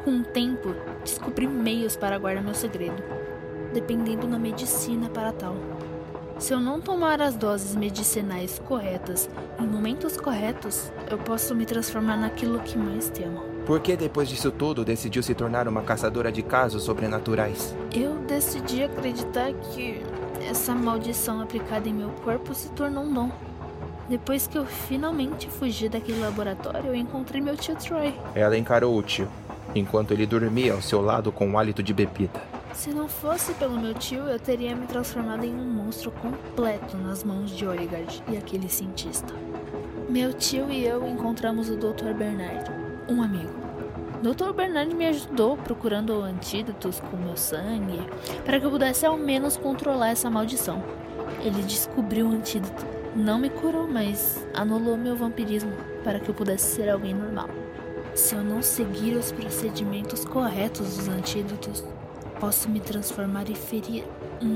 Com o tempo, descobri meios para guardar meu segredo, dependendo da medicina para tal. Se eu não tomar as doses medicinais corretas em momentos corretos, eu posso me transformar naquilo que mais temo. Por que depois disso tudo decidiu se tornar uma caçadora de casos sobrenaturais? Eu decidi acreditar que essa maldição aplicada em meu corpo se tornou um dom. Depois que eu finalmente fugi daquele laboratório, eu encontrei meu tio Troy. Ela encarou o tio, enquanto ele dormia ao seu lado com um hálito de bebida. Se não fosse pelo meu tio, eu teria me transformado em um monstro completo nas mãos de Oligard e aquele cientista. Meu tio e eu encontramos o doutor Bernard, um amigo. O doutor Bernard me ajudou procurando antídotos com meu sangue para que eu pudesse ao menos controlar essa maldição. Ele descobriu o antídoto. Não me curou, mas anulou meu vampirismo para que eu pudesse ser alguém normal. Se eu não seguir os procedimentos corretos dos antídotos, posso me transformar e ferir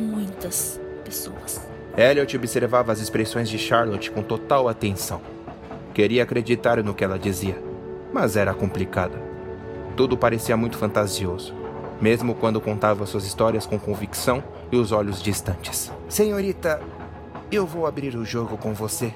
muitas pessoas. Elliot observava as expressões de Charlotte com total atenção. Queria acreditar no que ela dizia, mas era complicado. Tudo parecia muito fantasioso, mesmo quando contava suas histórias com convicção e os olhos distantes. Senhorita, eu vou abrir o jogo com você.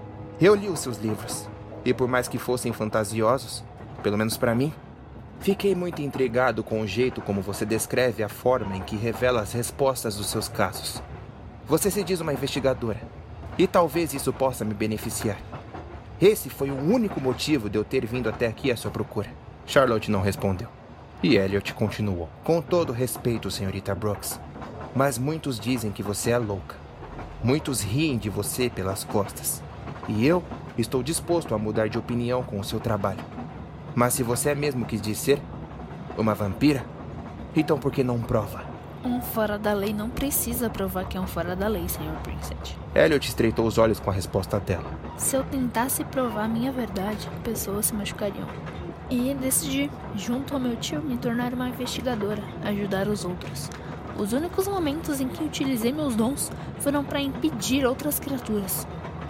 Eu li os seus livros, e por mais que fossem fantasiosos, pelo menos para mim, fiquei muito intrigado com o jeito como você descreve a forma em que revela as respostas dos seus casos. Você se diz uma investigadora, e talvez isso possa me beneficiar. Esse foi o único motivo de eu ter vindo até aqui à sua procura. Charlotte não respondeu, e Elliot continuou. Com todo respeito, senhorita Brooks, mas muitos dizem que você é louca. Muitos riem de você pelas costas. E eu estou disposto a mudar de opinião com o seu trabalho. Mas se você é mesmo quis dizer uma vampira, então por que não prova? Um fora da lei não precisa provar que é um fora da lei, senhor Princett. Elliot estreitou os olhos com a resposta dela. Se eu tentasse provar a minha verdade, pessoas se machucariam. E decidi, junto ao meu tio, me tornar uma investigadora, ajudar os outros. Os únicos momentos em que utilizei meus dons foram para impedir outras criaturas.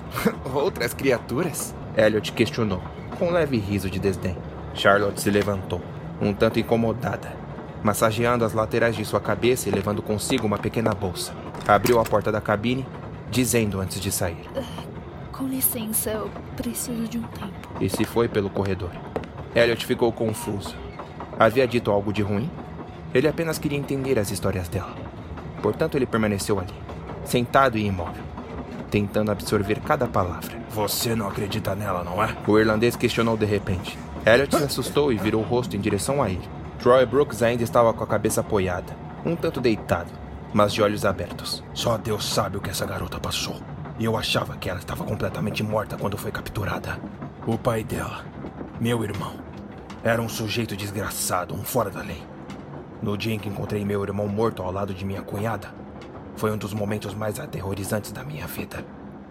Outras criaturas? Elliot questionou, com um leve riso de desdém. Charlotte se levantou, um tanto incomodada, massageando as laterais de sua cabeça e levando consigo uma pequena bolsa. Abriu a porta da cabine, dizendo antes de sair: Com licença, eu preciso de um tempo. E se foi pelo corredor. Elliot ficou confuso. Havia dito algo de ruim? Ele apenas queria entender as histórias dela. Portanto, ele permaneceu ali, sentado e imóvel, tentando absorver cada palavra. Você não acredita nela, não é? O irlandês questionou de repente. Elliot se assustou e virou o rosto em direção a ele. Troy Brooks ainda estava com a cabeça apoiada, um tanto deitado, mas de olhos abertos. Só Deus sabe o que essa garota passou. E eu achava que ela estava completamente morta quando foi capturada. O pai dela, meu irmão, era um sujeito desgraçado, um fora da lei. No dia em que encontrei meu irmão morto ao lado de minha cunhada, foi um dos momentos mais aterrorizantes da minha vida.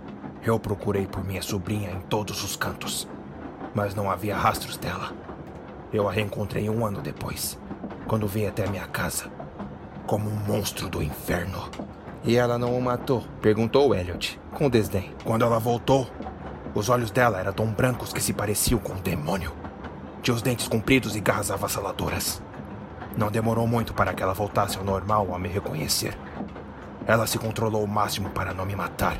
Eu procurei por minha sobrinha em todos os cantos, mas não havia rastros dela. Eu a reencontrei um ano depois, quando veio até minha casa, como um monstro do inferno. E ela não o matou? Perguntou Elliot, com desdém. Quando ela voltou, os olhos dela eram tão brancos que se pareciam com um demônio. Tinha os dentes compridos e garras avassaladoras. Não demorou muito para que ela voltasse ao normal ao me reconhecer. Ela se controlou ao máximo para não me matar.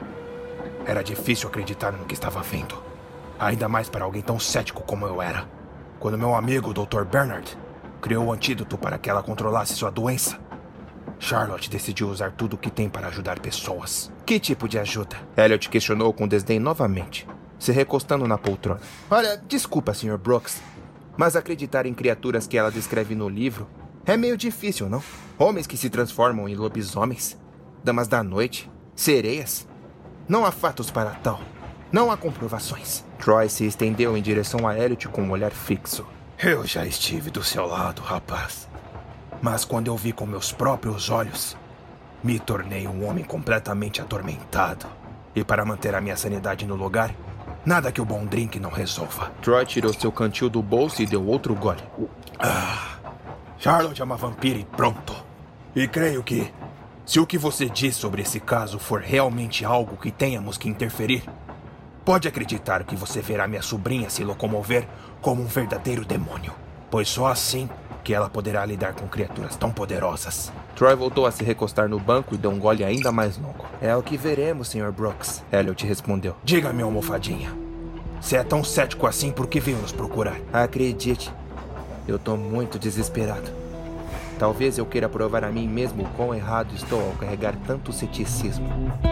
Era difícil acreditar no que estava vendo. Ainda mais para alguém tão cético como eu era. Quando meu amigo, o doutor Bernard, criou o antídoto para que ela controlasse sua doença, Charlotte decidiu usar tudo o que tem para ajudar pessoas. Que tipo de ajuda? Elliot questionou com desdém novamente, se recostando na poltrona. Olha, desculpa, senhor Brooks, mas acreditar em criaturas que ela descreve no livro é meio difícil, não? Homens que se transformam em lobisomens, damas da noite, sereias. Não há fatos para tal. Não há comprovações. Troy se estendeu em direção a Elliot com um olhar fixo. Eu já estive do seu lado, rapaz. Mas quando eu vi com meus próprios olhos, me tornei um homem completamente atormentado. E para manter a minha sanidade no lugar, nada que o bom drink não resolva. Troy tirou seu cantil do bolso e deu outro gole. Ah, Charlotte é uma vampira e pronto. E creio que, se o que você diz sobre esse caso for realmente algo que tenhamos que interferir, pode acreditar que você verá minha sobrinha se locomover como um verdadeiro demônio. Pois só assim que ela poderá lidar com criaturas tão poderosas. Troy voltou a se recostar no banco e deu um gole ainda mais longo. É o que veremos, senhor Brooks. Elliot respondeu. Diga-me, almofadinha. Se é tão cético assim, por que veio nos procurar? Acredite, eu tô muito desesperado. Talvez eu queira provar a mim mesmo o quão errado estou ao carregar tanto ceticismo.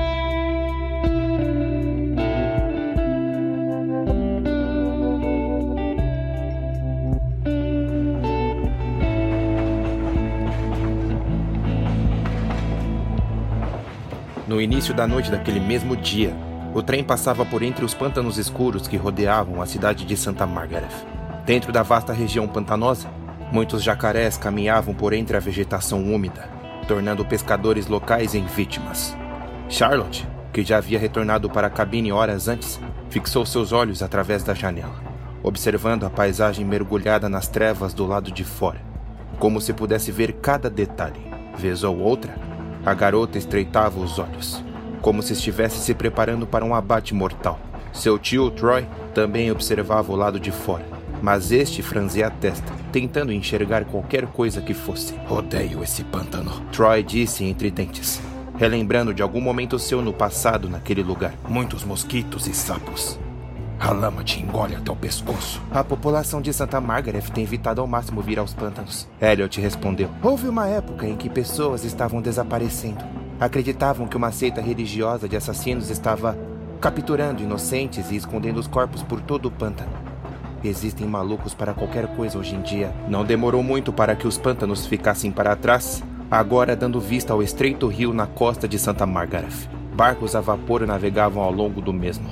No início da noite daquele mesmo dia, o trem passava por entre os pântanos escuros que rodeavam a cidade de Santa Margaret. Dentro da vasta região pantanosa, muitos jacarés caminhavam por entre a vegetação úmida, tornando pescadores locais em vítimas. Charlotte, que já havia retornado para a cabine horas antes, fixou seus olhos através da janela, observando a paisagem mergulhada nas trevas do lado de fora, como se pudesse ver cada detalhe. Vez ou outra, a garota estreitava os olhos, como se estivesse se preparando para um abate mortal. Seu tio, Troy, também observava o lado de fora, mas este franzia a testa, tentando enxergar qualquer coisa que fosse. Odeio esse pântano, Troy disse entre dentes, relembrando de algum momento seu no passado naquele lugar. Muitos mosquitos e sapos. A lama te engole até o pescoço. A população de Santa Margaret tem evitado ao máximo vir aos pântanos. Elliot respondeu. Houve uma época em que pessoas estavam desaparecendo. Acreditavam que uma seita religiosa de assassinos estava capturando inocentes e escondendo os corpos por todo o pântano. Existem malucos para qualquer coisa hoje em dia. Não demorou muito para que os pântanos ficassem para trás, agora dando vista ao estreito rio na costa de Santa Margaret. Barcos a vapor navegavam ao longo do mesmo.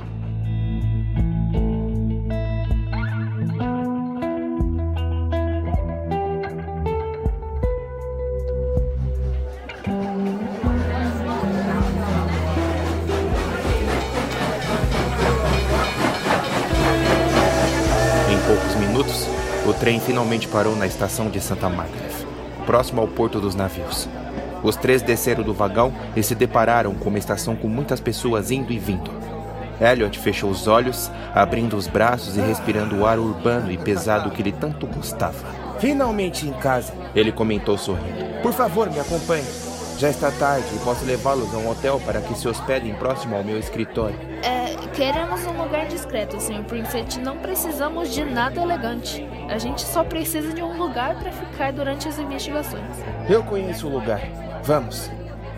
O trem finalmente parou na estação de Santa Margaret, próximo ao porto dos navios. Os três desceram do vagão e se depararam com uma estação com muitas pessoas indo e vindo. Elliot fechou os olhos, abrindo os braços e respirando o ar urbano e pesado que ele tanto gostava. Finalmente em casa, ele comentou sorrindo. Por favor, me acompanhe. Já está tarde e posso levá-los a um hotel para que se hospedem próximo ao meu escritório. É, queremos um lugar discreto, senhor Princett. Não precisamos de nada elegante. A gente só precisa de um lugar para ficar durante as investigações. Eu conheço o lugar. Vamos.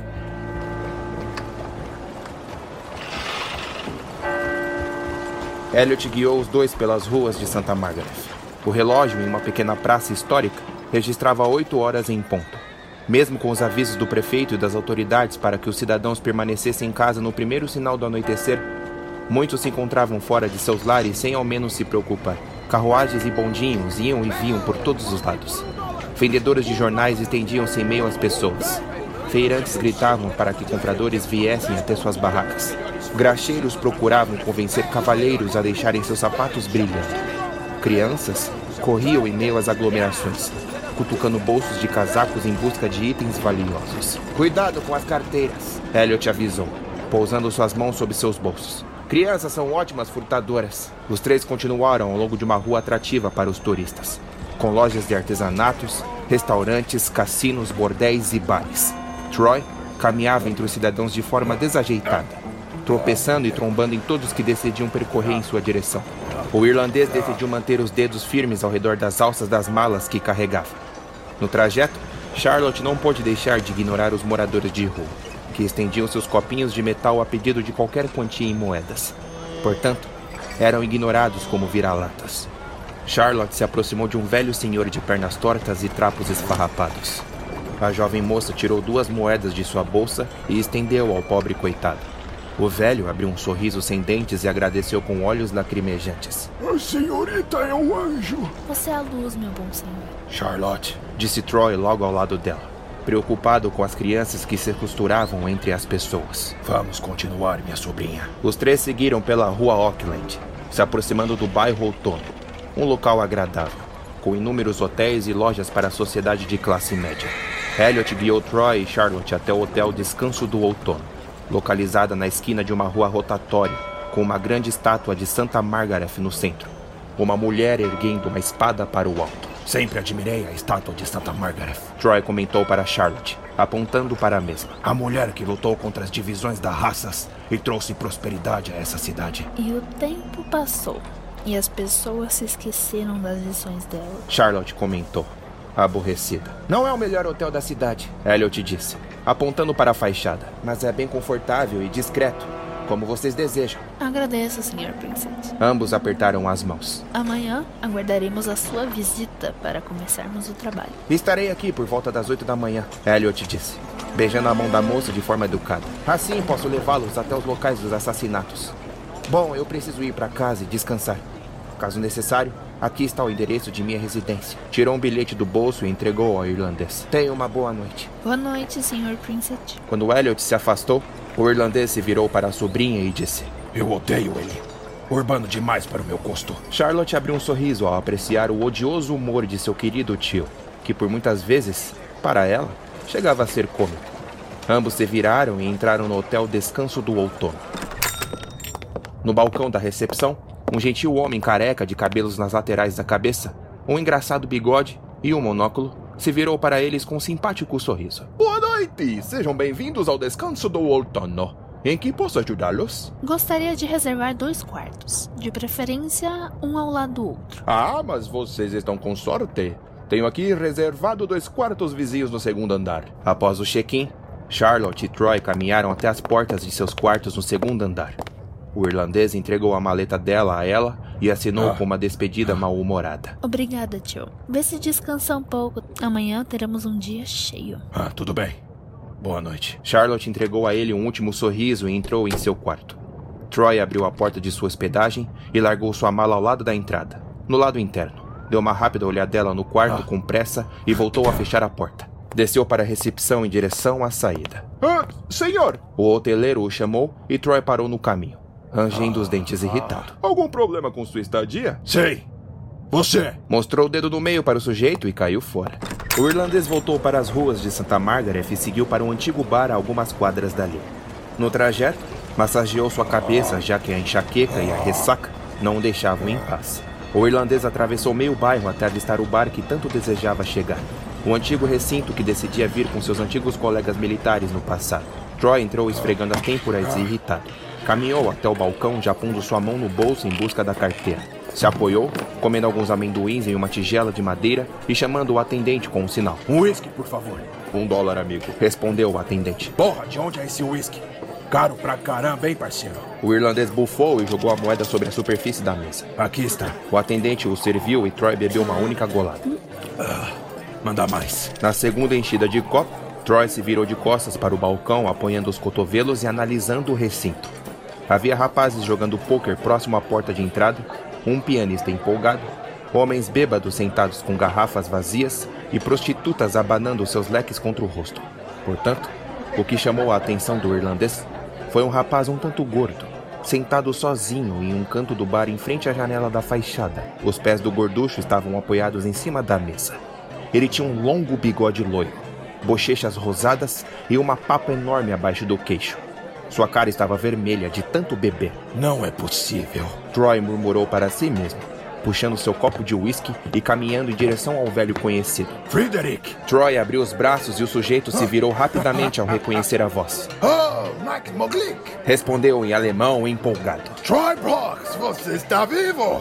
Elliot guiou os dois pelas ruas de Santa Margaret. O relógio, em uma pequena praça histórica, registrava oito horas em ponto. Mesmo com os avisos do prefeito e das autoridades para que os cidadãos permanecessem em casa no primeiro sinal do anoitecer, muitos se encontravam fora de seus lares sem ao menos se preocupar. Carruagens e bondinhos iam e vinham por todos os lados. Vendedores de jornais estendiam-se em meio às pessoas. Feirantes gritavam para que compradores viessem até suas barracas. Graxeiros procuravam convencer cavalheiros a deixarem seus sapatos brilhando. Crianças corriam em meio às aglomerações, cutucando bolsos de casacos em busca de itens valiosos. Cuidado com as carteiras, Elliot avisou, pousando suas mãos sobre seus bolsos. Crianças são ótimas furtadoras. Os três continuaram ao longo de uma rua atrativa para os turistas, com lojas de artesanatos, restaurantes, cassinos, bordéis e bares. Troy caminhava entre os cidadãos de forma desajeitada, tropeçando e trombando em todos que decidiam percorrer em sua direção. O irlandês decidiu manter os dedos firmes ao redor das alças das malas que carregava. No trajeto, Charlotte não pôde deixar de ignorar os moradores de rua, que estendiam seus copinhos de metal a pedido de qualquer quantia em moedas. Portanto, eram ignorados como vira-latas. Charlotte se aproximou de um velho senhor de pernas tortas e trapos esfarrapados. A jovem moça tirou duas moedas de sua bolsa e estendeu ao pobre coitado. O velho abriu um sorriso sem dentes e agradeceu com olhos lacrimejantes. A senhorita é um anjo. Você é a luz, meu bom senhor. Charlotte, disse Troy logo ao lado dela, preocupado com as crianças que se costuravam entre as pessoas. Vamos continuar, minha sobrinha. Os três seguiram pela rua Auckland, se aproximando do bairro Outono, um local agradável, com inúmeros hotéis e lojas para a sociedade de classe média. Elliot guiou Troy e Charlotte até o Hotel Descanso do Outono, localizada na esquina de uma rua rotatória, com uma grande estátua de Santa Margaret no centro, uma mulher erguendo uma espada para o alto. Sempre admirei a estátua de Santa Margaret. Troy comentou para Charlotte, apontando para a mesma. A mulher que lutou contra as divisões das raças e trouxe prosperidade a essa cidade. E o tempo passou, e as pessoas se esqueceram das lições dela. Charlotte comentou, aborrecida. Não é o melhor hotel da cidade, Elliot disse, apontando para a fachada. mas é bem confortável e discreto, como vocês desejam. Agradeço, senhor Princess. Ambos apertaram as mãos. Amanhã aguardaremos a sua visita para começarmos o trabalho. Estarei aqui por volta das oito da manhã. Elliot disse, beijando a mão da moça de forma educada. Assim posso levá-los até os locais dos assassinatos. Bom, eu preciso ir para casa e descansar. Caso necessário, aqui está o endereço de minha residência. Tirou um bilhete do bolso e entregou ao irlandês. Tenha uma boa noite. Boa noite, senhor Princess. Quando Elliot se afastou, o irlandês se virou para a sobrinha e disse, Eu odeio ele. Urbano demais para o meu gosto. Charlotte abriu um sorriso ao apreciar o odioso humor de seu querido tio, que por muitas vezes, para ela, chegava a ser cômico. Ambos se viraram e entraram no hotel Descanso do Outono. No balcão da recepção, um gentil homem careca de cabelos nas laterais da cabeça, um engraçado bigode e um monóculo, se virou para eles com um simpático sorriso. Boa noite! Sejam bem-vindos ao Descanso do Outono. Em que posso ajudá-los? Gostaria de reservar dois quartos, de preferência um ao lado do outro. Ah, mas vocês estão com sorte. Tenho aqui reservado dois quartos vizinhos no segundo andar. Após o check-in, Charlotte e Troy caminharam até as portas de seus quartos no segundo andar. O irlandês entregou a maleta dela a ela e assinou Ah. com uma despedida mal-humorada. Obrigada, tio. Vê se descansa um pouco. Amanhã teremos um dia cheio. Ah, tudo bem. Boa noite. Charlotte entregou a ele um último sorriso e entrou em seu quarto. Troy abriu a porta de sua hospedagem e largou sua mala ao lado da entrada, no lado interno. Deu uma rápida olhadela no quarto Ah. com pressa e voltou a fechar a porta. Desceu para a recepção em direção à saída. Ah, senhor! O hoteleiro o chamou e Troy parou no caminho, rangendo os dentes irritado. Algum problema com sua estadia? Sei. Você. Mostrou o dedo no meio para o sujeito e caiu fora. O irlandês voltou para as ruas de Santa Margaret e seguiu para um antigo bar a algumas quadras dali. No trajeto, massageou sua cabeça, já que a enxaqueca e a ressaca não o deixavam em paz. O irlandês atravessou meio bairro até avistar o bar que tanto desejava chegar. O antigo recinto que decidia vir com seus antigos colegas militares no passado. Troy entrou esfregando as têmporas e irritado. Caminhou até o balcão, já pondo sua mão no bolso em busca da carteira. Se apoiou, comendo alguns amendoins em uma tigela de madeira e chamando o atendente com um sinal. Um uísque, por favor. Um dólar, amigo, respondeu o atendente. Porra, de onde é esse uísque? Caro pra caramba, hein, parceiro? O irlandês bufou e jogou a moeda sobre a superfície da mesa. Aqui está. O atendente o serviu e Troy bebeu uma única golada. Ah, manda mais. Na segunda enchida de copo, Troy se virou de costas para o balcão, apoiando os cotovelos e analisando o recinto. Havia rapazes jogando pôquer próximo à porta de entrada, um pianista empolgado, homens bêbados sentados com garrafas vazias e prostitutas abanando seus leques contra o rosto. Portanto, o que chamou a atenção do irlandês foi um rapaz um tanto gordo, sentado sozinho em um canto do bar em frente à janela da fachada. Os pés do gorducho estavam apoiados em cima da mesa. Ele tinha um longo bigode loiro, bochechas rosadas e uma papa enorme abaixo do queixo. Sua cara estava vermelha de tanto beber. Não é possível. Troy murmurou para si mesmo, puxando seu copo de uísque e caminhando em direção ao velho conhecido. Frederick! Troy abriu os braços e o sujeito se virou rapidamente ao reconhecer a voz. Oh, Mac Moglick! Respondeu em alemão empolgado. Troy Brooks, você está vivo!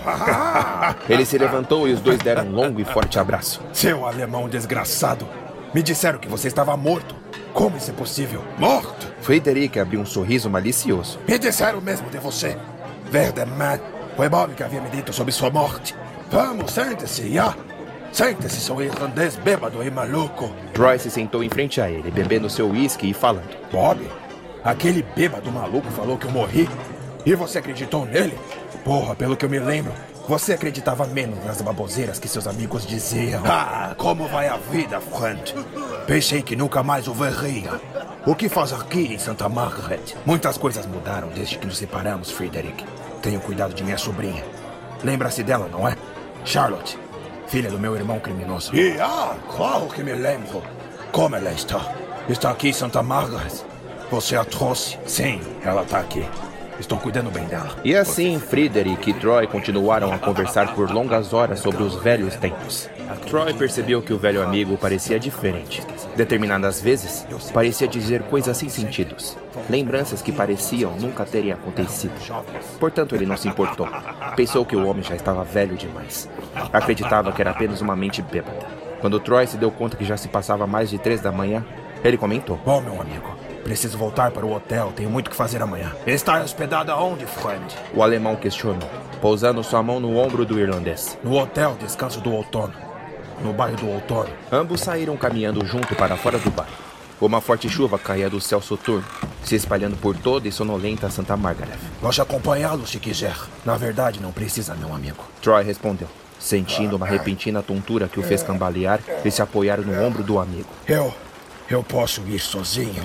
Ele se levantou e os dois deram um longo e forte abraço. Seu alemão desgraçado! Me disseram que você estava morto. Como isso é possível? Morto? Frederick abriu um sorriso malicioso. Me disseram mesmo de você. Verdade. Foi Bob que havia me dito sobre sua morte. Vamos, sente-se, já. Sente-se, seu irlandês bêbado e maluco. Troy se sentou em frente a ele, bebendo seu uísque e falando. Bob? Aquele bêbado maluco falou que eu morri? E você acreditou nele? Porra, pelo que eu me lembro, você acreditava menos nas baboseiras que seus amigos diziam. Ah, como vai a vida, friend? Pensei que nunca mais o veria. O que faz aqui em Santa Margaret? Muitas coisas mudaram desde que nos separamos, Frederick. Tenho cuidado de minha sobrinha. Lembra-se dela, não é? Charlotte, filha do meu irmão criminoso. E, ah, claro que me lembro. Como ela está? Está aqui em Santa Margaret? Você a trouxe? Sim, ela está aqui. Estou cuidando bem dela. E assim, Frederick e Troy continuaram a conversar por longas horas sobre os velhos tempos. Troy percebeu que o velho amigo parecia diferente. Determinadas vezes, parecia dizer coisas sem sentidos. Lembranças que pareciam nunca terem acontecido. Portanto, ele não se importou. Pensou que o homem já estava velho demais. Acreditava que era apenas uma mente bêbada. Quando Troy se deu conta que já se passava mais de três da manhã, ele comentou: Bom, meu amigo, preciso voltar para o hotel. Tenho muito que fazer amanhã. Está hospedado aonde, friend? O alemão questionou, pousando sua mão no ombro do irlandês. No hotel Descanso do Outono. No bairro do Outono. Ambos saíram caminhando junto para fora do bairro. Uma forte chuva caía do céu soturno, se espalhando por toda e sonolenta Santa Margaret. Posso acompanhá-lo se quiser. Na verdade, não precisa, meu amigo. Troy respondeu, sentindo uma repentina tontura que o fez cambalear e se apoiar no ombro do amigo. Eu... eu posso ir sozinho.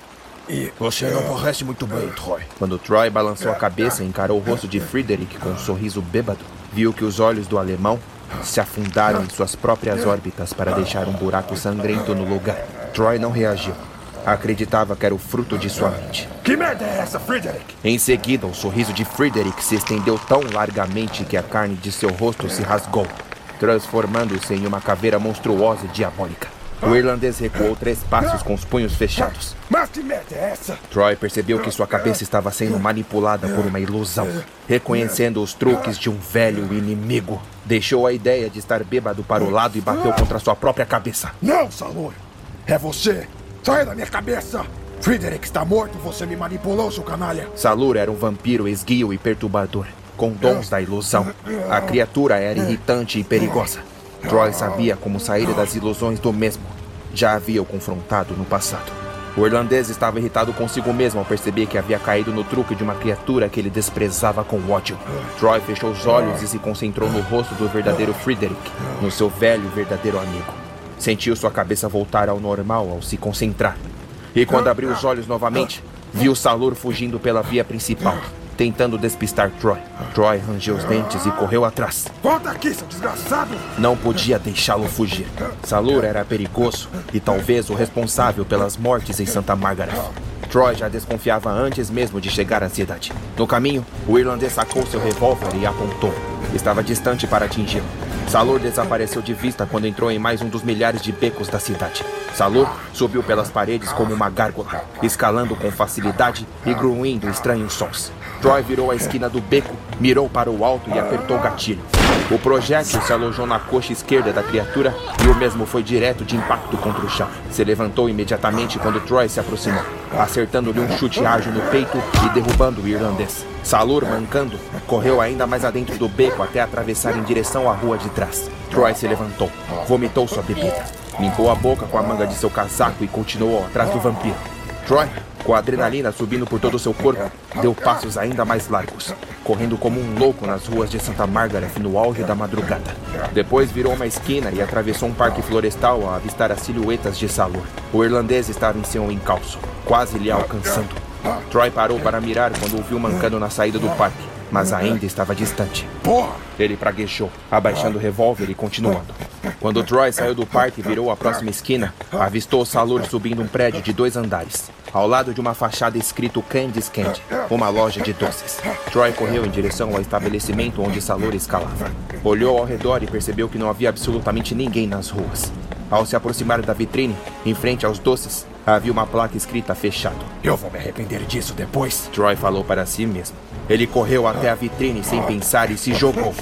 E você não parece muito bem, Troy. Quando Troy balançou a cabeça e encarou o rosto de Frederick com um sorriso bêbado, viu que os olhos do alemão se afundaram em suas próprias órbitas para deixar um buraco sangrento no lugar. Troy não reagiu. Acreditava que era o fruto de sua mente. Que merda é essa, Frederick? Em seguida, o sorriso de Frederick se estendeu tão largamente que a carne de seu rosto se rasgou, transformando-se em uma caveira monstruosa e diabólica. O irlandês recuou três passos com os punhos fechados. Mas que merda é essa? Troy percebeu que sua cabeça estava sendo manipulada por uma ilusão, reconhecendo os truques de um velho inimigo. Deixou a ideia de estar bêbado para o lado e bateu contra sua própria cabeça. Não, Salur! É você! Saia da minha cabeça! Frederick está morto, você me manipulou, seu canalha! Salur era um vampiro esguio e perturbador, com dons da ilusão. A criatura era irritante e perigosa. Troy sabia como sair das ilusões do mesmo. Já havia o confrontado no passado. O irlandês estava irritado consigo mesmo ao perceber que havia caído no truque de uma criatura que ele desprezava com ódio. Troy fechou os olhos e se concentrou no rosto do verdadeiro Frederick, no seu velho e verdadeiro amigo. Sentiu sua cabeça voltar ao normal ao se concentrar. E quando abriu os olhos novamente, viu Salur fugindo pela via principal, tentando despistar Troy. Troy rangeu os dentes e correu atrás. Volta aqui, seu desgraçado! Não podia deixá-lo fugir. Salur era perigoso e talvez o responsável pelas mortes em Santa Margaret. Troy já desconfiava antes mesmo de chegar à cidade. No caminho, o irlandês sacou seu revólver e apontou. Estava distante para atingi-lo. Salur desapareceu de vista quando entrou em mais um dos milhares de becos da cidade. Salur subiu pelas paredes como uma gárgula, escalando com facilidade e grunhindo estranhos sons. Troy virou a esquina do beco, mirou para o alto e apertou o gatilho. O projétil se alojou na coxa esquerda da criatura e o mesmo foi direto de impacto contra o chão. Se levantou imediatamente quando Troy se aproximou, acertando-lhe um chute ágil no peito e derrubando o irlandês. Salur, mancando, correu ainda mais adentro do beco até atravessar em direção à rua de trás. Troy se levantou, vomitou sua bebida, limpou a boca com a manga de seu casaco e continuou atrás do vampiro. Troy, com a adrenalina subindo por todo o seu corpo, deu passos ainda mais largos, correndo como um louco nas ruas de Santa Margaret no auge da madrugada. Depois virou uma esquina e atravessou um parque florestal ao avistar as silhuetas de Salur. O irlandês estava em seu encalço, quase lhe alcançando. Troy parou para mirar quando o viu mancando na saída do parque, mas ainda estava distante. Ele praguejou, abaixando o revólver e continuando. Quando Troy saiu do parque e virou a próxima esquina, avistou Salur subindo um prédio de dois andares, ao lado de uma fachada escrito Candy's Candy, uma loja de doces. Troy correu em direção ao estabelecimento onde Salur escalava. Olhou ao redor e percebeu que não havia absolutamente ninguém nas ruas. Ao se aproximar da vitrine, em frente aos doces, havia uma placa escrita fechado. Eu vou me arrepender disso depois. Troy falou para si mesmo. Ele correu até a vitrine sem pensar e se jogou,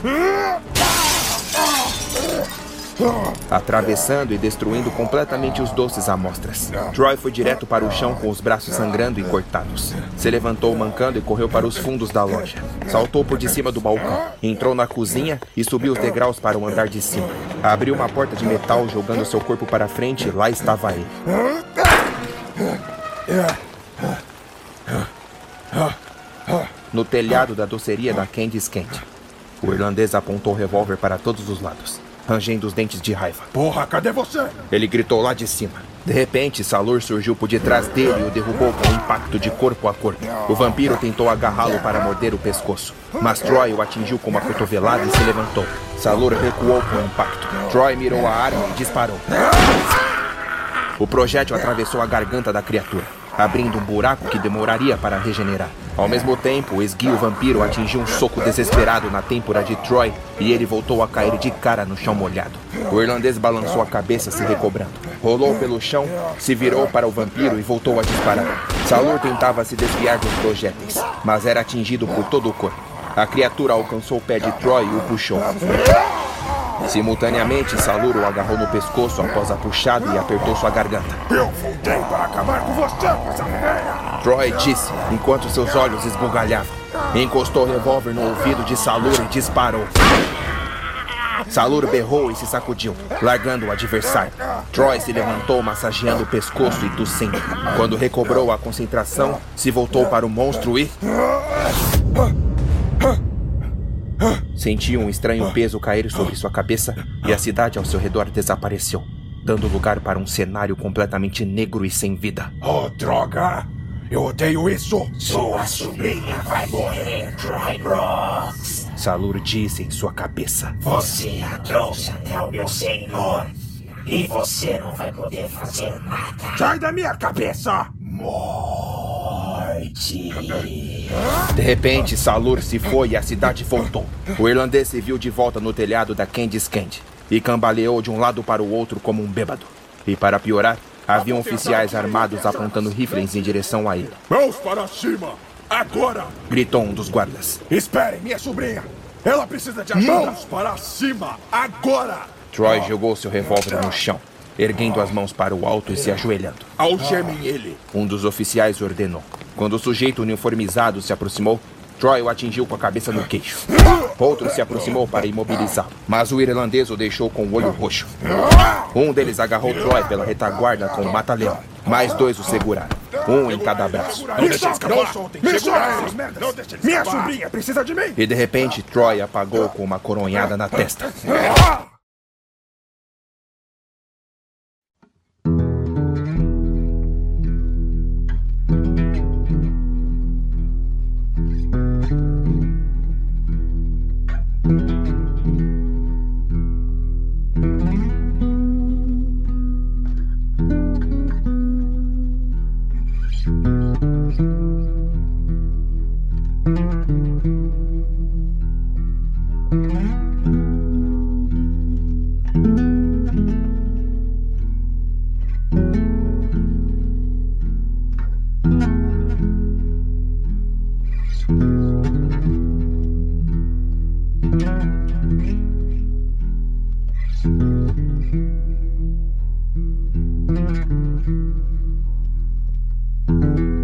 atravessando e destruindo completamente os doces amostras. Troy foi direto para o chão com os braços sangrando e cortados. Se levantou mancando e correu para os fundos da loja. Saltou por de cima do balcão, entrou na cozinha e subiu os degraus para o andar de cima. Abriu uma porta de metal jogando seu corpo para frente e lá estava ele. No telhado da doceria da Candy's Candy. O irlandês apontou o revólver para todos os lados, rangendo os dentes de raiva. Porra, cadê você? Ele gritou lá de cima. De repente, Salur surgiu por detrás dele e o derrubou com um impacto de corpo a corpo. O vampiro tentou agarrá-lo para morder o pescoço, mas Troy o atingiu com uma cotovelada e se levantou. Salur recuou com o impacto. Troy mirou a arma e disparou. O projétil atravessou a garganta da criatura, abrindo um buraco que demoraria para regenerar. Ao mesmo tempo, o esguio vampiro atingiu um soco desesperado na têmpora de Troy e ele voltou a cair de cara no chão molhado. O irlandês balançou a cabeça se recobrando. Rolou pelo chão, se virou para o vampiro e voltou a disparar. Salur tentava se desviar dos projéteis, mas era atingido por todo o corpo. A criatura alcançou o pé de Troy e o puxou. Simultaneamente, Salur o agarrou no pescoço após a puxada e apertou sua garganta. Eu voltei para acabar com você, coisa feia! Troy disse, enquanto seus olhos esbugalhavam. Encostou o revólver no ouvido de Salur e disparou. Salur berrou e se sacudiu, largando o adversário. Troy se levantou, massageando o pescoço e tossindo. Quando recobrou a concentração, se voltou para o monstro e... sentiu um estranho peso cair sobre sua cabeça e a cidade ao seu redor desapareceu, dando lugar para um cenário completamente negro e sem vida. Oh, droga! Eu odeio isso! Sua sobrinha vai morrer, Troy Brooks! Salur disse em sua cabeça. Você a trouxe até o meu senhor e você não vai poder fazer nada. Sai da minha cabeça! Morte! De repente, Salur se foi e a cidade voltou. O irlandês se viu de volta no telhado da Candy's Candy e cambaleou de um lado para o outro como um bêbado. E para piorar, haviam oficiais armados apontando rifles em direção a ele. Mãos para cima! Agora! Gritou um dos guardas. Esperem, minha sobrinha! Ela precisa de ajuda! Mãos para cima! Agora! Troy jogou seu revólver no chão, erguendo as mãos para o alto e se ajoelhando. Algemem ele! Um dos oficiais ordenou. Quando o sujeito uniformizado se aproximou, Troy o atingiu com a cabeça no queixo. Outro se aproximou para imobilizá-lo, mas o irlandês o deixou com o olho roxo. Um deles agarrou Troy pela retaguarda com um mata-leão. Mais dois o seguraram, um em cada braço. Não deixe escapar! Não soltem! Me soltem! Não deixe escapar! Minha sobrinha precisa de mim! E de repente, Troy apagou com uma coronhada na testa. Thank you.